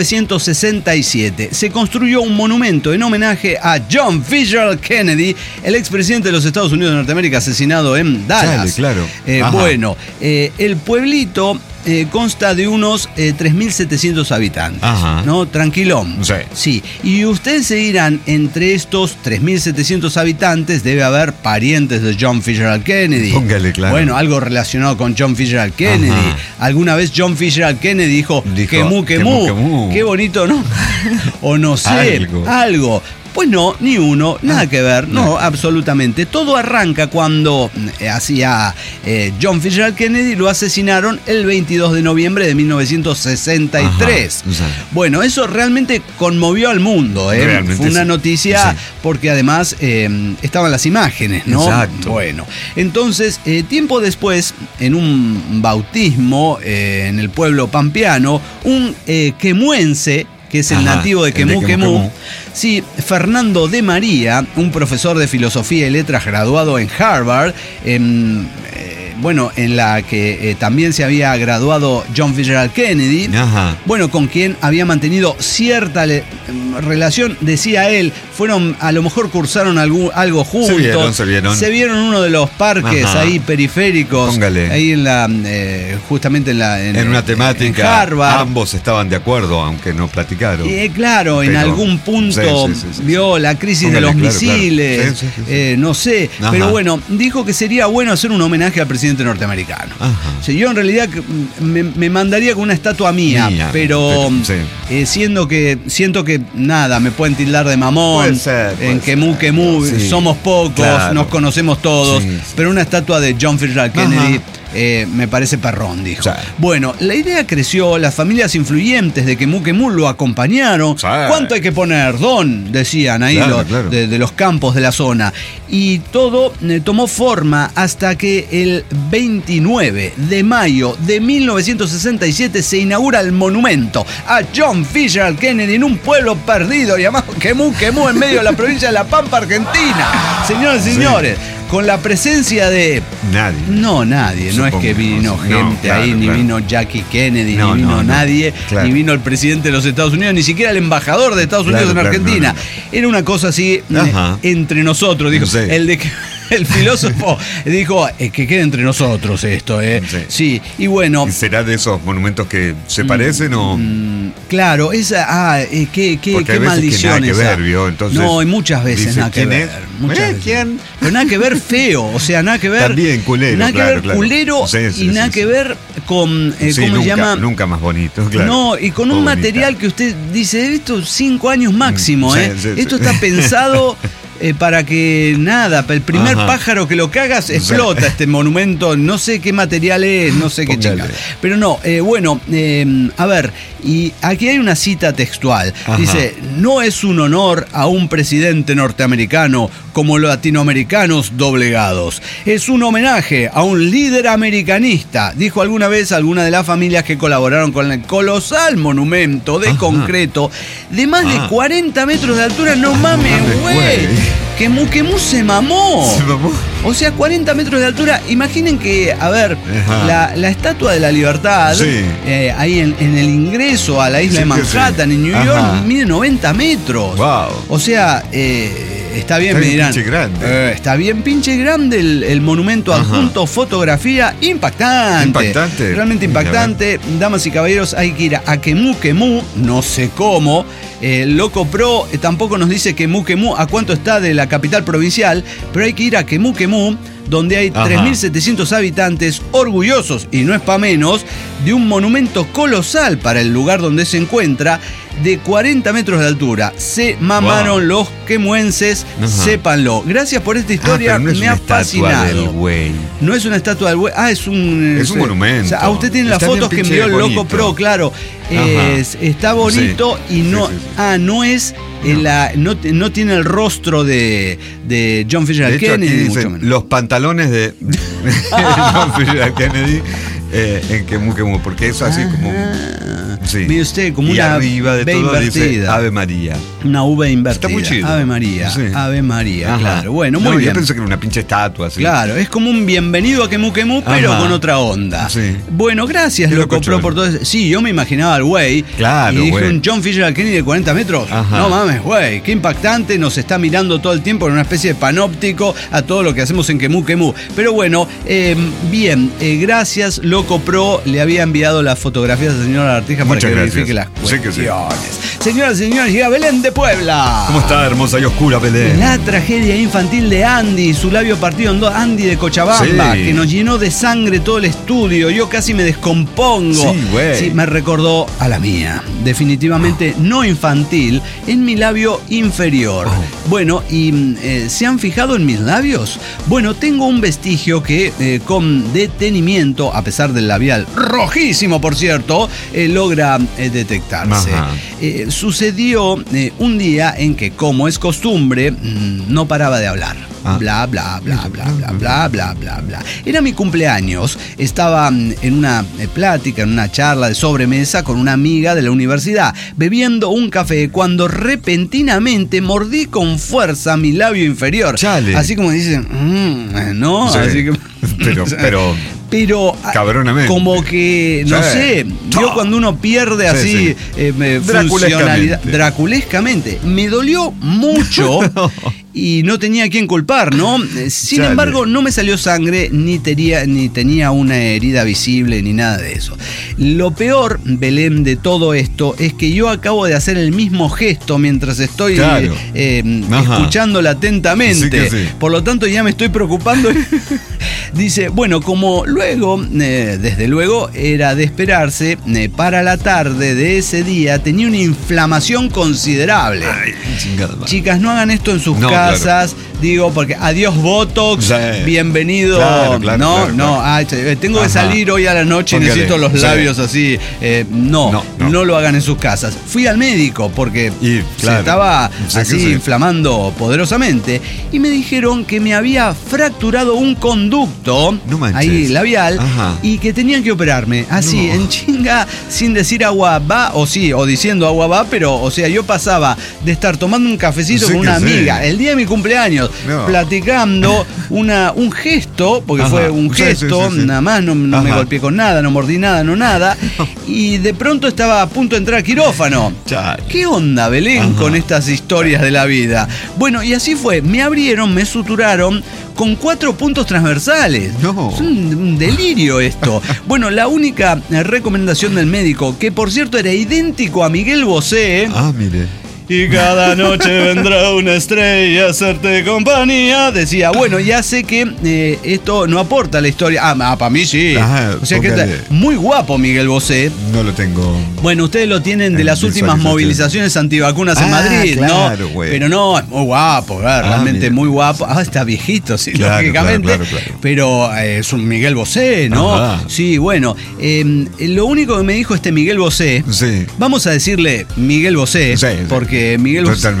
Speaker 8: 1967. Se construyó un monumento en homenaje a John Fitzgerald Kennedy, el expresidente de los Estados Unidos de Norteamérica, asesinado en Dallas.
Speaker 3: Claro.
Speaker 8: Bueno, el pueblito consta de unos 3.700 habitantes. ¿No? Tranquilón. Sí. Y ustedes se dirán, entre estos 3.700 habitantes debe haber parientes de John Fitzgerald Kennedy.
Speaker 3: Póngale, claro.
Speaker 8: Bueno, algo relacionado con John Fitzgerald Kennedy. Alguna vez John Fitzgerald Kennedy dijo Quemú Quemú. Qué bonito, ¿no? O no sé, algo. Pues no, ni uno, nada que ver, no, absolutamente. Todo arranca cuando hacía John Fitzgerald Kennedy, lo asesinaron el 22 de noviembre de 1963. Bueno, eso realmente conmovió al mundo, fue una noticia porque además estaban las imágenes, ¿no?
Speaker 3: Exacto.
Speaker 8: Bueno, entonces, tiempo después, en un bautismo en el pueblo pampeano, un quemuense, que es el nativo de Quemú Quemú. Sí, Fernando de María, un profesor de filosofía y letras graduado en Harvard, en la que también se había graduado John Fitzgerald Kennedy, bueno, con quien había mantenido cierta relación, decía él, a lo mejor cursaron algo juntos, se vieron en uno de los parques ahí periféricos, ahí justamente en una temática, en Harvard.
Speaker 3: Ambos estaban de acuerdo, aunque no platicaron.
Speaker 8: Claro, en algún punto vio la crisis de los misiles, no sé, pero bueno, dijo que sería bueno hacer un homenaje al presidente norteamericano. Yo en realidad me mandaría con una estatua mía, pero siento que nada, me pueden tildar de mamón. En Quemú Quemú somos pocos, nos conocemos todos, pero una estatua de John Fitzgerald Kennedy me parece perrón, dijo. Bueno, la idea creció, las familias influyentes de Quemú Quemú lo acompañaron. ¿Cuánto hay que poner, don? Decían ahí de los campos de la zona. Y todo tomó forma hasta que el 29 de mayo de 1967 se inaugura el monumento a John Fitzgerald Kennedy en un pueblo perdido llamado Quemú Quemú, en medio de la provincia de La Pampa, Argentina. Señoras y señores, con la presencia de...
Speaker 3: Nadie.
Speaker 8: No, nadie. No es que vino gente ahí, ni vino Jackie Kennedy, ni vino nadie, ni vino el presidente de los Estados Unidos, ni siquiera el embajador de Estados Unidos en Argentina. Era una cosa así entre nosotros, dijo. El de que... El filósofo dijo que quede entre nosotros esto, Sí, y bueno.
Speaker 3: ¿Y será de esos monumentos que se parecen o...?
Speaker 8: Claro, qué maldición
Speaker 3: que nada que ver, ¿vio? Entonces,
Speaker 8: no, y muchas veces nada que ver.
Speaker 3: ¿Quién?
Speaker 8: Pero nada que ver feo, o sea, nada que ver...
Speaker 3: También culero,
Speaker 8: nada que ver culero y nada que ver con... ¿cómo se llama?
Speaker 3: Nunca más bonito, claro.
Speaker 8: No, y con un material que usted dice, esto 5 años máximo, Esto está pensado... para que nada, el primer pájaro que lo cagas explota este monumento, no sé qué material es, no sé qué chica. Pero no, a ver, y aquí hay una cita textual. Dice, no es un honor a un presidente norteamericano como los latinoamericanos doblegados. Es un homenaje a un líder americanista, dijo alguna vez alguna de las familias que colaboraron con el colosal monumento de concreto de más de 40 metros de altura. No mames, güey. Quemú Quemú se mamó. O sea, 40 metros de altura. Imaginen que, a ver, la Estatua de la Libertad, ahí en el ingreso a la isla de Manhattan, en New York, mide 90 metros.
Speaker 3: Wow.
Speaker 8: O sea, está bien, me dirán.
Speaker 3: Pinche grande.
Speaker 8: Está bien pinche grande el monumento adjunto, fotografía impactante.
Speaker 3: Impactante.
Speaker 8: Realmente impactante. Damas y caballeros, hay que ir a Quemú, no sé cómo. Loco Pro tampoco nos dice Quemú, a cuánto está de la capital provincial, pero hay que ir a Quemú, donde hay 3.700 habitantes orgullosos, y no es para menos, de un monumento colosal para el lugar donde se encuentra, de 40 metros de altura. Se mamaron los quemuenses, sépanlo. Gracias por esta historia,
Speaker 3: no es
Speaker 8: me ha fascinado.
Speaker 3: Del güey.
Speaker 8: No es una estatua del güey, es un
Speaker 3: monumento.
Speaker 8: O sea, usted tiene las
Speaker 3: Está
Speaker 8: fotos que
Speaker 3: bien
Speaker 8: envió el
Speaker 3: bonito.
Speaker 8: Loco Pro, claro. Está bonito y no. No es. No tiene el rostro de John Fisher
Speaker 3: De hecho,
Speaker 8: Kennedy,
Speaker 3: aquí
Speaker 8: mucho
Speaker 3: dicen,
Speaker 8: menos.
Speaker 3: los pantalones de John Fisher Kennedy en Quemú, porque es así como. Sí.
Speaker 8: Mire usted, como
Speaker 3: y
Speaker 8: una
Speaker 3: arriba de
Speaker 8: V
Speaker 3: todo dice
Speaker 8: invertida.
Speaker 3: Ave María.
Speaker 8: Una V invertida.
Speaker 3: Está muy chido.
Speaker 8: Ave María.
Speaker 3: Sí.
Speaker 8: Ave María,
Speaker 3: Ajá.
Speaker 8: claro. Bueno, muy
Speaker 3: No,
Speaker 8: bien.
Speaker 3: Yo pensé que era una pinche estatua así.
Speaker 8: Claro, es como un bienvenido a Quemú, pero
Speaker 3: Ajá.
Speaker 8: con otra onda.
Speaker 3: Sí.
Speaker 8: Bueno, gracias,
Speaker 3: Qué
Speaker 8: Loco
Speaker 3: locochón.
Speaker 8: Pro, por todo eso. Sí, yo me imaginaba al güey.
Speaker 3: Claro,
Speaker 8: y dije,
Speaker 3: güey.
Speaker 8: un John Fisher Kennedy de 40 metros.
Speaker 3: Ajá.
Speaker 8: No mames, güey, qué impactante. Nos está mirando todo el tiempo en una especie de panóptico a todo lo que hacemos en Quemú. Pero bueno, bien, gracias, Loco Pro. Le había enviado las fotografías al señor Artija para
Speaker 3: Muchas
Speaker 8: que
Speaker 3: gracias.
Speaker 8: verifique las
Speaker 3: Sí que
Speaker 8: cuestiones.
Speaker 3: sí.
Speaker 8: Señoras y señores, llega Belén de Puebla.
Speaker 3: ¿Cómo está, hermosa y oscura Belén?
Speaker 8: La tragedia infantil de Andy, su labio partido en dos, Andy de Cochabamba,
Speaker 3: Sí.
Speaker 8: que nos llenó de sangre todo el estudio. Yo casi me descompongo.
Speaker 3: Sí, güey.
Speaker 8: Sí, me recordó a la mía. Definitivamente no infantil, en mi labio inferior. Bueno, ¿y se han fijado en mis labios? Bueno, tengo un vestigio que con detenimiento, a pesar del labial rojísimo, por cierto, logra detectarse. Sucedió un día en que, como es costumbre, no paraba de hablar. Bla, bla, bla, bla, bla, bla, bla, bla, bla. Era mi cumpleaños. Estaba en una plática, en una charla de sobremesa con una amiga de la universidad, bebiendo un café, cuando repentinamente mordí con fuerza mi labio inferior.
Speaker 3: Chale.
Speaker 8: Así como dicen, ¿no?
Speaker 3: Sí.
Speaker 8: Así que... Pero
Speaker 3: cabronamente.
Speaker 8: como que, no
Speaker 3: Sí.
Speaker 8: sé, yo cuando uno pierde así funcionalidad, draculescamente, me dolió mucho y no tenía a quién culpar, ¿no? Sin
Speaker 3: Chale.
Speaker 8: embargo, no me salió sangre, ni tenía una herida visible, ni nada de eso. Lo peor, Belén, de todo esto, es que yo acabo de hacer el mismo gesto mientras estoy
Speaker 3: Claro.
Speaker 8: escuchándola atentamente.
Speaker 3: Sí que sí.
Speaker 8: Por lo tanto, ya me estoy preocupando. Dice, bueno, como luego, desde luego, era de esperarse, para la tarde de ese día tenía una inflamación considerable.
Speaker 3: Ay, chingada madre.
Speaker 8: Chicas, no hagan esto en sus
Speaker 3: No,
Speaker 8: casas. Digo, porque adiós Botox,
Speaker 3: Sí.
Speaker 8: bienvenido.
Speaker 3: Claro, claro,
Speaker 8: no,
Speaker 3: claro,
Speaker 8: no,
Speaker 3: claro.
Speaker 8: tengo que
Speaker 3: Ajá.
Speaker 8: salir hoy a la noche y
Speaker 3: Póngale.
Speaker 8: necesito los
Speaker 3: Sí.
Speaker 8: labios así. No lo hagan en sus casas. Fui al médico porque
Speaker 3: Y,
Speaker 8: se
Speaker 3: claro.
Speaker 8: estaba
Speaker 3: Sí que
Speaker 8: así
Speaker 3: sí.
Speaker 8: inflamando poderosamente y me dijeron que me había fracturado un conducto
Speaker 3: No manches.
Speaker 8: ahí labial.
Speaker 3: Ajá.
Speaker 8: Y que tenían que operarme así,
Speaker 3: No.
Speaker 8: en chinga, sin decir agua va, o diciendo agua va, pero, o sea, yo pasaba de estar tomando un cafecito
Speaker 3: Sí
Speaker 8: con
Speaker 3: que
Speaker 8: una
Speaker 3: sí.
Speaker 8: amiga el día de mi cumpleaños,
Speaker 3: No.
Speaker 8: platicando un gesto, porque
Speaker 3: Ajá.
Speaker 8: fue un
Speaker 3: Sí,
Speaker 8: gesto,
Speaker 3: sí, sí.
Speaker 8: nada más, no me
Speaker 3: Ajá.
Speaker 8: golpeé con nada, no mordí nada, no nada, y de pronto estaba a punto de entrar a quirófano.
Speaker 3: Chale.
Speaker 8: ¿Qué onda, Belén,
Speaker 3: Ajá.
Speaker 8: con estas historias de la vida? Bueno, y así fue, me abrieron, me suturaron con 4 puntos transversales.
Speaker 3: No.
Speaker 8: Es un delirio esto. Bueno, la única recomendación del médico, que por cierto era idéntico a Miguel Bosé.
Speaker 3: Ah, mire.
Speaker 8: Y cada noche vendrá una estrella a hacerte compañía. Decía, bueno, ya sé que esto no aporta a la historia. Para mí sí.
Speaker 3: Ajá,
Speaker 8: o sea que
Speaker 3: póngale.
Speaker 8: muy guapo Miguel Bosé.
Speaker 3: No lo tengo.
Speaker 8: Bueno, ustedes lo tienen de
Speaker 3: En
Speaker 8: las últimas
Speaker 3: visualización.
Speaker 8: movilizaciones antivacunas en Madrid,
Speaker 3: claro,
Speaker 8: ¿no?
Speaker 3: güey.
Speaker 8: Pero no, es muy guapo, realmente
Speaker 3: mira.
Speaker 8: muy guapo. Está viejito, sí,
Speaker 3: Claro,
Speaker 8: lógicamente.
Speaker 3: claro.
Speaker 8: Pero es un Miguel Bosé, ¿no?
Speaker 3: Ajá.
Speaker 8: Sí, bueno. Lo único que me dijo este Miguel Bosé,
Speaker 3: Sí.
Speaker 8: vamos a decirle Miguel Bosé,
Speaker 3: Sí,
Speaker 8: porque Miguel Bosé
Speaker 3: Totalmente.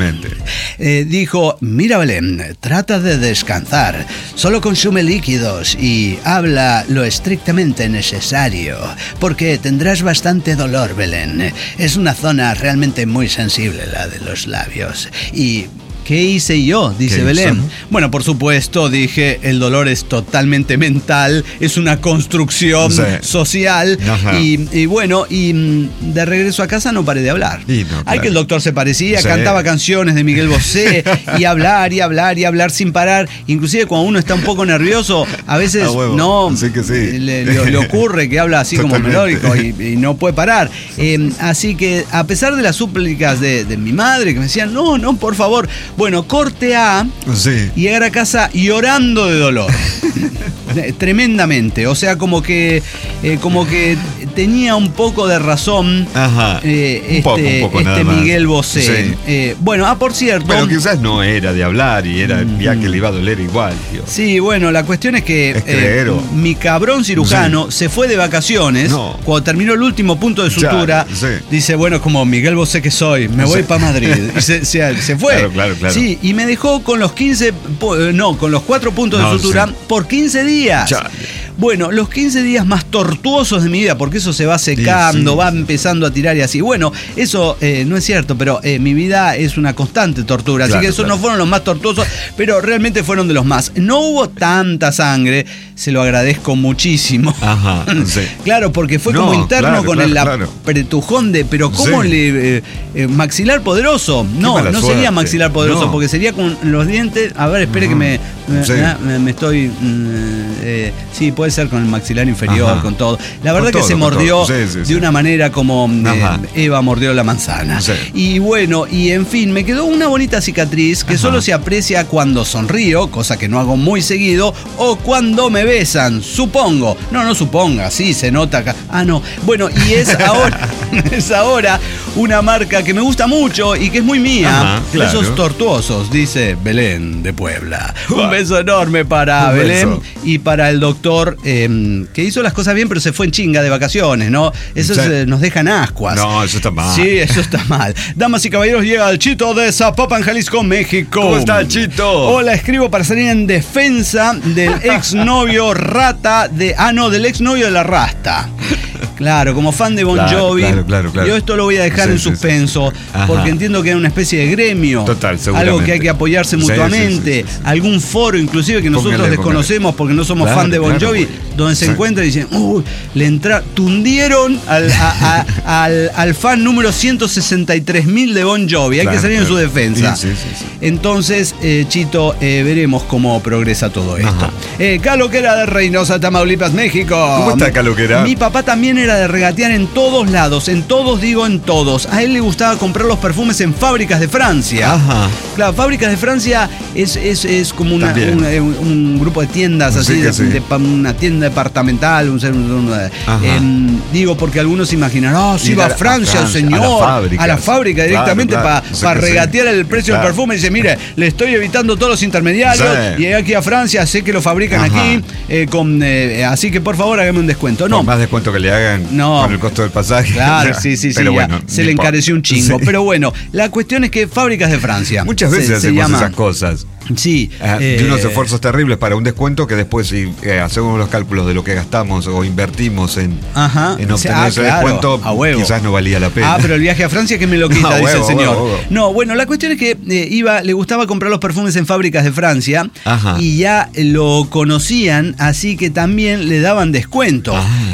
Speaker 8: dijo, mira Belén, trata de descansar, solo consume líquidos y habla lo estrictamente necesario, porque tendrás bastante dolor, Belén. Es una zona realmente muy sensible la de los labios y ¿Qué hice yo? Dice
Speaker 3: ¿Qué
Speaker 8: Belén.
Speaker 3: hizo?
Speaker 8: Bueno, por supuesto, dije, el dolor es totalmente mental, es una construcción social. Y bueno, de regreso a casa no paré de hablar. Ay, que el doctor se parecía, cantaba canciones de Miguel Bosé y hablar y hablar y hablar sin parar. Inclusive cuando uno está un poco nervioso, a veces le ocurre que habla así como melódico y no puede parar. Así que a pesar de las súplicas de mi madre que me decían, no, por favor. Bueno, corte A y llegar a casa llorando de dolor. Tremendamente. O sea, como que tenía un poco de razón
Speaker 3: un poco nada más.
Speaker 8: Miguel Bosé. Bueno, por cierto.
Speaker 3: Pero quizás no era de hablar y era ya que le iba a doler igual. Tío.
Speaker 8: Sí, bueno, la cuestión es que mi cabrón cirujano se fue de vacaciones. Cuando terminó el último punto de sutura, dice, bueno, como Miguel Bosé que soy, me voy para Madrid. Y se fue. Claro. Sí, y me dejó con los 4 puntos de sutura por 15 días. Bueno, los 15 días más tortuosos de mi vida, porque eso se va secando, va empezando a tirar y así. Bueno, eso no es cierto, pero mi vida es una constante tortura. Así que esos no fueron los más tortuosos, pero realmente fueron de los más. No hubo tanta sangre, se lo agradezco muchísimo. Claro, porque fue como interno con el apretujón de, pero ¿cómo le maxilar poderoso? No sería maxilar poderoso, porque sería con los dientes. A ver, espere que me estoy. Sí, puede ser con el maxilar inferior, con todo. La verdad que se mordió de una manera como Eva mordió la manzana. Y bueno, y en fin, me quedó una bonita cicatriz que solo se aprecia cuando sonrío, cosa que no hago muy seguido, o cuando me besan, supongo. No suponga, sí, se nota acá. No. Bueno, y es ahora una marca que me gusta mucho y que es muy mía. Esos tortuosos, dice Belén de Puebla. Un beso enorme para Belén y para el doctor que hizo las cosas bien, pero se fue en chinga de vacaciones, ¿no? Eso nos deja en ascuas.
Speaker 3: No, eso está mal.
Speaker 8: Sí, eso está mal. Damas y caballeros, llega el Chito de Zapopan, Jalisco, México.
Speaker 3: ¿Cómo está el Chito?
Speaker 8: Hola, escribo para salir en defensa del exnovio rata del exnovio de la Rasta. Claro, como fan de Bon Jovi.
Speaker 3: Claro.
Speaker 8: Yo esto lo voy a dejar en suspenso, porque entiendo que es una especie de gremio.
Speaker 3: Total, seguramente.
Speaker 8: Algo que hay que apoyarse mutuamente. Algún foro inclusive que nosotros desconocemos porque no somos fan de Bon Jovi, donde se encuentran y dicen, tundieron al fan número 163.000 de Bon Jovi. Hay que salir en su defensa. Entonces, Chito, veremos cómo progresa todo esto. Caloquera de Reynosa, Tamaulipas, México.
Speaker 3: ¿Cómo está Caloquera?
Speaker 8: Mi papá también era de regatear en todos lados, en todos. A él le gustaba comprar los perfumes en fábricas de Francia. Claro, fábricas de Francia es como un grupo de tiendas así, una tienda departamental, digo porque algunos se imaginan, si va a Francia el señor, a la fábrica directamente para regatear el precio del perfume, y dice, mire, le estoy evitando todos los intermediarios, y llegué aquí a Francia, sé que lo fabrican aquí, así que por favor hágame un descuento. No,
Speaker 3: más descuento que le hagan con el costo del pasaje.
Speaker 8: Claro, sí, pero bueno, se le encareció un chingo. Pero bueno, la cuestión es que fábricas de Francia.
Speaker 3: Muchas veces hacemos esas cosas.
Speaker 8: Sí.
Speaker 3: De unos esfuerzos terribles para un descuento que después, si hacemos los cálculos de lo que gastamos o invertimos en obtener ese descuento, quizás no valía la pena.
Speaker 8: Pero el viaje a Francia que me lo quita, dice el señor. No, bueno, la cuestión es que le gustaba comprar los perfumes en fábricas de Francia y ya lo conocían, así que también le daban descuento.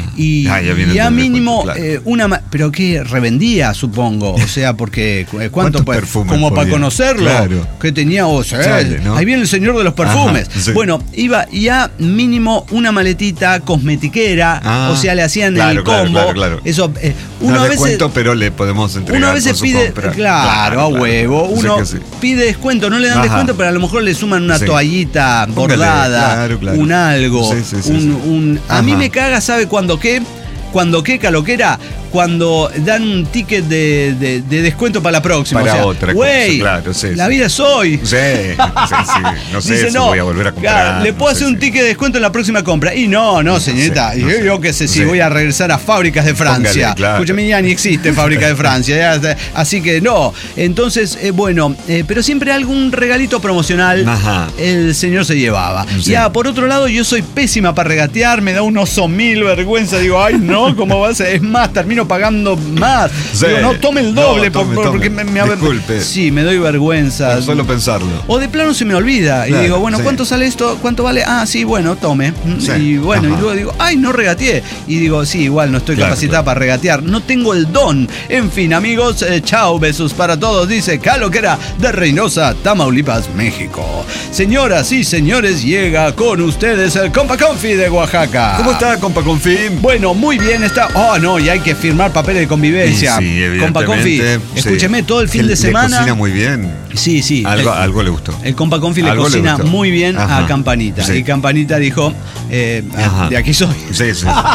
Speaker 8: Ya mínimo pero que revendía, supongo. O sea, porque ¿cuántos perfumes? Como para conocerlo. Claro. Que tenía, ¿no? Ahí viene el señor de los perfumes. Bueno, iba ya mínimo una maletita cosmetiquera, o sea, le hacían el combo.
Speaker 3: Claro.
Speaker 8: Eso,
Speaker 3: uno a veces, pero le podemos entregar.
Speaker 8: Uno a veces pide, a huevo. Uno pide descuento, no le dan descuento, pero a lo mejor le suman una toallita bordada, un algo. A mí me caga, ¿sabe cuándo qué? ¿Cuándo qué, Caloquera? Cuando dan un ticket de descuento para la próxima.
Speaker 3: Para otra cosa,
Speaker 8: la vida es hoy.
Speaker 3: Sí. No sé. Dice, si voy a volver a comprar.
Speaker 8: Le puedo hacer un ticket de descuento en la próxima compra. Y no, señorita. Yo qué sé, si voy a regresar a fábricas de Francia. Escúchame, ya ni existe fábrica de Francia. Así que no. Entonces, pero siempre algún regalito promocional el señor se llevaba. Ya, por otro lado, yo soy pésima para regatear. Me da un oso mil vergüenza. Digo, ay, no, ¿cómo va a ser? Es más, termino termino pagando más.
Speaker 3: Sí.
Speaker 8: Digo, no, tome el doble. Porque
Speaker 3: tome.
Speaker 8: me
Speaker 3: Disculpe.
Speaker 8: Sí, me doy vergüenza.
Speaker 3: Solo pensarlo.
Speaker 8: O de plano se me olvida.
Speaker 3: Claro,
Speaker 8: y digo, bueno,
Speaker 3: sí.
Speaker 8: ¿cuánto sale esto? ¿Cuánto vale? Ah, sí, bueno, tome.
Speaker 3: Sí.
Speaker 8: Y bueno,
Speaker 3: Ajá.
Speaker 8: y luego digo, ay, no regateé. Y digo, sí, igual no estoy capacitada para regatear. No tengo el don. En fin, amigos, chao, besos para todos. Dice Calo, que era de Reynosa, Tamaulipas, México. Señoras y señores, llega con ustedes el Compa Confi de Oaxaca.
Speaker 3: ¿Cómo está, compa Confín?
Speaker 8: Bueno, muy bien está. Oh, no, y hay que firmar papeles de convivencia.
Speaker 3: Sí,
Speaker 8: Compa Confi,
Speaker 3: evidentemente,
Speaker 8: escúcheme, todo el fin
Speaker 3: Que
Speaker 8: de semana.
Speaker 3: Le cocina muy bien.
Speaker 8: Sí.
Speaker 3: Algo le gustó.
Speaker 8: El Compa Confi le
Speaker 3: Algo le
Speaker 8: cocina
Speaker 3: gustó.
Speaker 8: muy bien
Speaker 3: Ajá.
Speaker 8: a Campanita.
Speaker 3: Sí.
Speaker 8: Y Campanita dijo,
Speaker 3: Ajá.
Speaker 8: de aquí soy.
Speaker 3: Sí.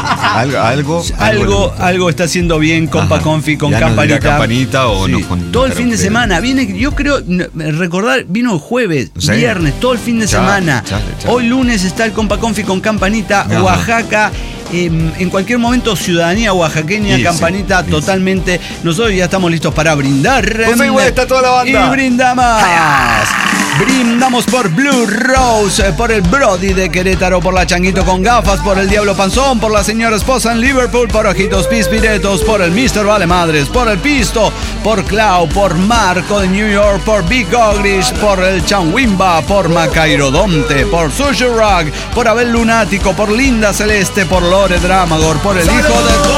Speaker 8: Algo está haciendo bien Compa
Speaker 3: Ajá.
Speaker 8: Confi con
Speaker 3: Ya nos dirá
Speaker 8: Campanita.
Speaker 3: Campanita o
Speaker 8: Sí.
Speaker 3: no con-
Speaker 8: todo el
Speaker 3: pero
Speaker 8: fin de
Speaker 3: usted.
Speaker 8: semana. Viene, yo creo, recordar, vino el jueves,
Speaker 3: Sí.
Speaker 8: viernes, todo el fin de
Speaker 3: Chale,
Speaker 8: semana.
Speaker 3: chale.
Speaker 8: Hoy lunes está el Compa Confi con Campanita,
Speaker 3: Ajá.
Speaker 8: Oaxaca. En cualquier momento, ciudadanía oaxaqueña,
Speaker 3: Sí,
Speaker 8: Campanita,
Speaker 3: sí.
Speaker 8: totalmente. Nosotros ya estamos listos para brindar.
Speaker 3: Pues ahí, güey, está toda la banda.
Speaker 8: Y brindamos. Brindamos por Blue Rose, por el Brody de Querétaro, por la Changuito con gafas, por el Diablo Panzón, por la señora esposa en Liverpool, por Ojitos Pispiretos, por el Mr. Vale Madres, por el Pisto, por Clau, por Marco de New York, por Big Ogrish, por el Chanwimba, por Macairodonte, por Sushi Rock, por Abel Lunático, por Linda Celeste, por Lore Dramagor, por el hijo de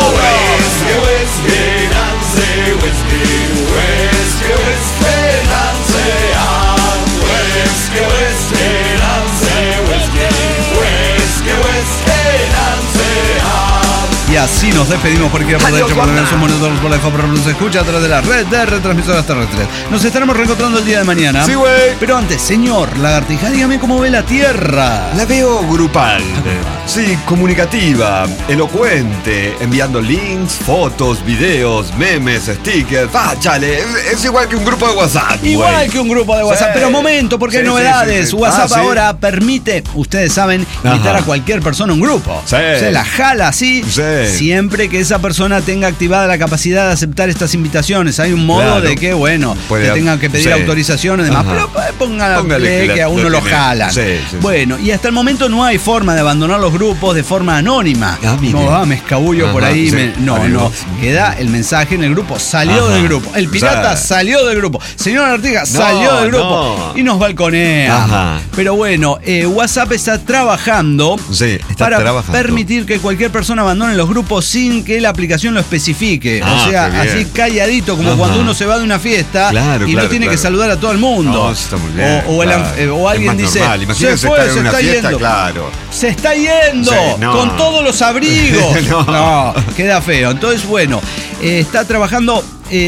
Speaker 8: Y así nos despedimos porque por derecho, por derecho, monitores, por la FA, pero nos escucha a través de la red de retransmisoras terrestres. Nos estaremos reencontrando el día de mañana.
Speaker 3: Sí, güey.
Speaker 8: Pero antes, señor Lagartija, dígame cómo ve la Tierra.
Speaker 3: La veo grupal. Sí, comunicativa, elocuente, enviando links, fotos, videos, memes, stickers. Chale, es igual que un grupo de WhatsApp.
Speaker 8: Igual
Speaker 3: güey.
Speaker 8: que un grupo de WhatsApp,
Speaker 3: Sí.
Speaker 8: pero momento, porque hay
Speaker 3: Sí,
Speaker 8: novedades.
Speaker 3: sí.
Speaker 8: WhatsApp
Speaker 3: ¿Sí?
Speaker 8: ahora permite, ustedes saben, invitar
Speaker 3: Ajá.
Speaker 8: a cualquier persona a un grupo.
Speaker 3: Sí.
Speaker 8: Se la jala así,
Speaker 3: Sí.
Speaker 8: siempre que esa persona tenga activada la capacidad de aceptar estas invitaciones. Hay un modo
Speaker 3: Claro.
Speaker 8: de que, bueno,
Speaker 3: Puede-
Speaker 8: que tengan que pedir
Speaker 3: sí.
Speaker 8: autorización y demás,
Speaker 3: Ajá.
Speaker 8: pero póngale
Speaker 3: Póngale
Speaker 8: que a uno
Speaker 3: lo
Speaker 8: lo
Speaker 3: tiene.
Speaker 8: jalan.
Speaker 3: Sí, sí.
Speaker 8: Bueno, y hasta el momento no hay forma de abandonar los grupos de forma anónima.
Speaker 3: Mire.
Speaker 8: No, me escabullo por
Speaker 3: Ajá,
Speaker 8: ahí.
Speaker 3: sí.
Speaker 8: No. Queda el mensaje en el grupo. Salió
Speaker 3: Ajá.
Speaker 8: del grupo. El pirata
Speaker 3: O sea,
Speaker 8: salió del grupo. Señor Artigas salió del grupo.
Speaker 3: no.
Speaker 8: Y nos balconea.
Speaker 3: Ajá.
Speaker 8: Pero bueno, WhatsApp está trabajando
Speaker 3: Sí, está
Speaker 8: para
Speaker 3: trabajando.
Speaker 8: permitir que cualquier persona abandone los grupos sin que la aplicación lo especifique.
Speaker 3: Ah,
Speaker 8: o sea,
Speaker 3: qué bien.
Speaker 8: así calladito, como
Speaker 3: Ajá.
Speaker 8: cuando uno se va de una fiesta
Speaker 3: Claro,
Speaker 8: y
Speaker 3: claro,
Speaker 8: no tiene que
Speaker 3: claro.
Speaker 8: saludar a todo el mundo.
Speaker 3: No, eso está muy bien.
Speaker 8: O
Speaker 3: claro.
Speaker 8: alguien
Speaker 3: Es más
Speaker 8: dice,
Speaker 3: normal.
Speaker 8: se
Speaker 3: Imagínense
Speaker 8: fue,
Speaker 3: estar en
Speaker 8: se
Speaker 3: una
Speaker 8: está
Speaker 3: fiesta,
Speaker 8: yendo.
Speaker 3: claro.
Speaker 8: Se está yendo
Speaker 3: Sí, no.
Speaker 8: con todos los abrigos.
Speaker 3: No.
Speaker 8: No, queda feo. Entonces, bueno, está trabajando.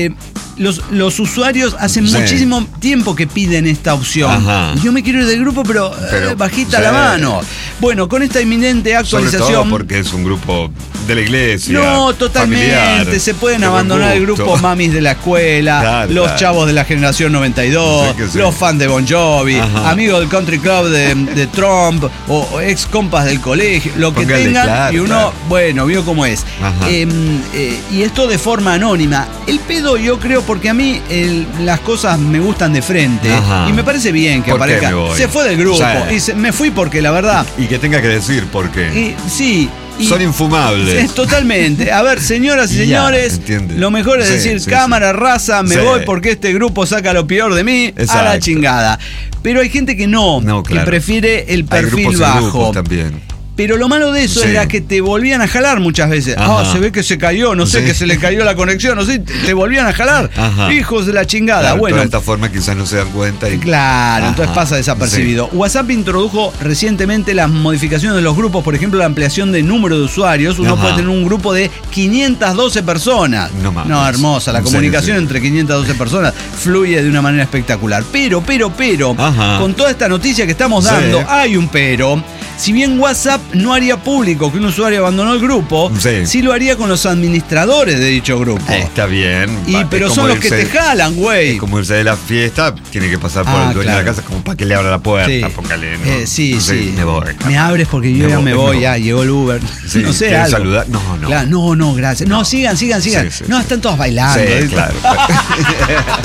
Speaker 8: Los usuarios hacen
Speaker 3: Sí.
Speaker 8: muchísimo tiempo que piden esta opción.
Speaker 3: Ajá.
Speaker 8: Yo me quiero ir del grupo, pero bajita
Speaker 3: sí.
Speaker 8: la mano. Bueno, con esta inminente
Speaker 3: Sobre
Speaker 8: actualización.
Speaker 3: todo porque es un grupo de la iglesia.
Speaker 8: No, totalmente.
Speaker 3: familiar,
Speaker 8: Se pueden
Speaker 3: de buen
Speaker 8: abandonar el
Speaker 3: gusto.
Speaker 8: grupo mamis de la escuela,
Speaker 3: Claro,
Speaker 8: los
Speaker 3: claro.
Speaker 8: chavos de la generación 92,
Speaker 3: Sí que sí.
Speaker 8: los fans de Bon Jovi,
Speaker 3: Ajá.
Speaker 8: amigos del country club de Trump o ex compas del colegio, lo que
Speaker 3: Póngale,
Speaker 8: tengan.
Speaker 3: claro,
Speaker 8: y uno,
Speaker 3: claro.
Speaker 8: bueno, vio cómo es.
Speaker 3: Ajá.
Speaker 8: Y esto de forma anónima. El pedo, yo creo, porque a mí las cosas me gustan de frente.
Speaker 3: Ajá.
Speaker 8: Y me parece bien que
Speaker 3: ¿Por qué
Speaker 8: aparezca.
Speaker 3: me voy?
Speaker 8: Se fue del grupo.
Speaker 3: Sí.
Speaker 8: Y me fui porque la verdad.
Speaker 3: Y que tenga que decir por qué.
Speaker 8: Sí. y-
Speaker 3: Son infumables.
Speaker 8: Totalmente. A ver, señoras y
Speaker 3: Ya,
Speaker 8: señores,
Speaker 3: entiende.
Speaker 8: lo mejor es
Speaker 3: Sí,
Speaker 8: decir,
Speaker 3: sí,
Speaker 8: cámara
Speaker 3: sí.
Speaker 8: raza, me
Speaker 3: Sí.
Speaker 8: voy porque este grupo saca lo peor de mí a la
Speaker 3: Exacto.
Speaker 8: chingada. Pero hay gente que no,
Speaker 3: claro.
Speaker 8: que prefiere el
Speaker 3: Hay
Speaker 8: perfil
Speaker 3: grupos y
Speaker 8: bajo.
Speaker 3: grupos también.
Speaker 8: Pero lo malo de eso
Speaker 3: Sí.
Speaker 8: era que te volvían a jalar muchas veces.
Speaker 3: Ajá.
Speaker 8: Se ve que se cayó, no sé,
Speaker 3: Sí.
Speaker 8: que se le cayó la conexión, no sé, te volvían a jalar.
Speaker 3: Ajá.
Speaker 8: Hijos de la chingada.
Speaker 3: Claro,
Speaker 8: Bueno,
Speaker 3: pero de esta forma quizás no se dan cuenta.
Speaker 8: claro,
Speaker 3: Ajá.
Speaker 8: entonces pasa desapercibido. WhatsApp introdujo recientemente las modificaciones de los grupos, por ejemplo, la ampliación de número de usuarios. Uno
Speaker 3: Ajá.
Speaker 8: puede tener un grupo de 512 personas.
Speaker 3: No mames.
Speaker 8: No, hermosa. La
Speaker 3: Sí,
Speaker 8: comunicación
Speaker 3: sí.
Speaker 8: entre 512 personas fluye de una manera espectacular. Pero,
Speaker 3: Ajá.
Speaker 8: con toda esta noticia que estamos
Speaker 3: Sí.
Speaker 8: dando, hay un pero. Si bien WhatsApp no haría público que un usuario abandonó el grupo, sí lo haría con los administradores de dicho grupo.
Speaker 3: Está bien.
Speaker 8: Pero son los que te jalan, güey.
Speaker 3: Como irse de la fiesta, tiene que pasar por el dueño de la casa como para que le abra la puerta.
Speaker 8: Sí.
Speaker 3: Póngale, ¿no?
Speaker 8: Sí.
Speaker 3: Me voy.
Speaker 8: Me abres porque yo ya me voy, ya llegó el Uber.
Speaker 3: Sí,
Speaker 8: no sé,
Speaker 3: ¿quieres
Speaker 8: algo.
Speaker 3: saludar? No.
Speaker 8: Claro, no, gracias. No, sigan.
Speaker 3: Sí,
Speaker 8: no, están todos bailando.
Speaker 3: Sí, claro.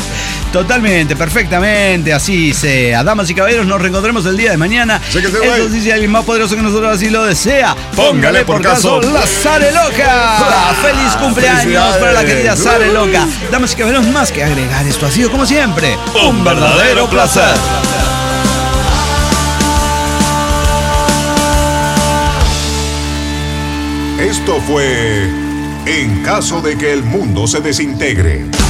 Speaker 8: Totalmente, perfectamente, así sea. Damas y caballeros, nos reencontraremos el día de mañana. Eso sí, si alguien más poderoso que nosotros así lo desea,
Speaker 3: póngale por caso
Speaker 8: la Sare Loca. ¡Feliz cumpleaños para la querida Sare Loca! Damas y caballeros, más que agregar, esto ha sido como siempre
Speaker 3: un verdadero placer.
Speaker 6: Esto fue En caso de que el mundo se desintegre.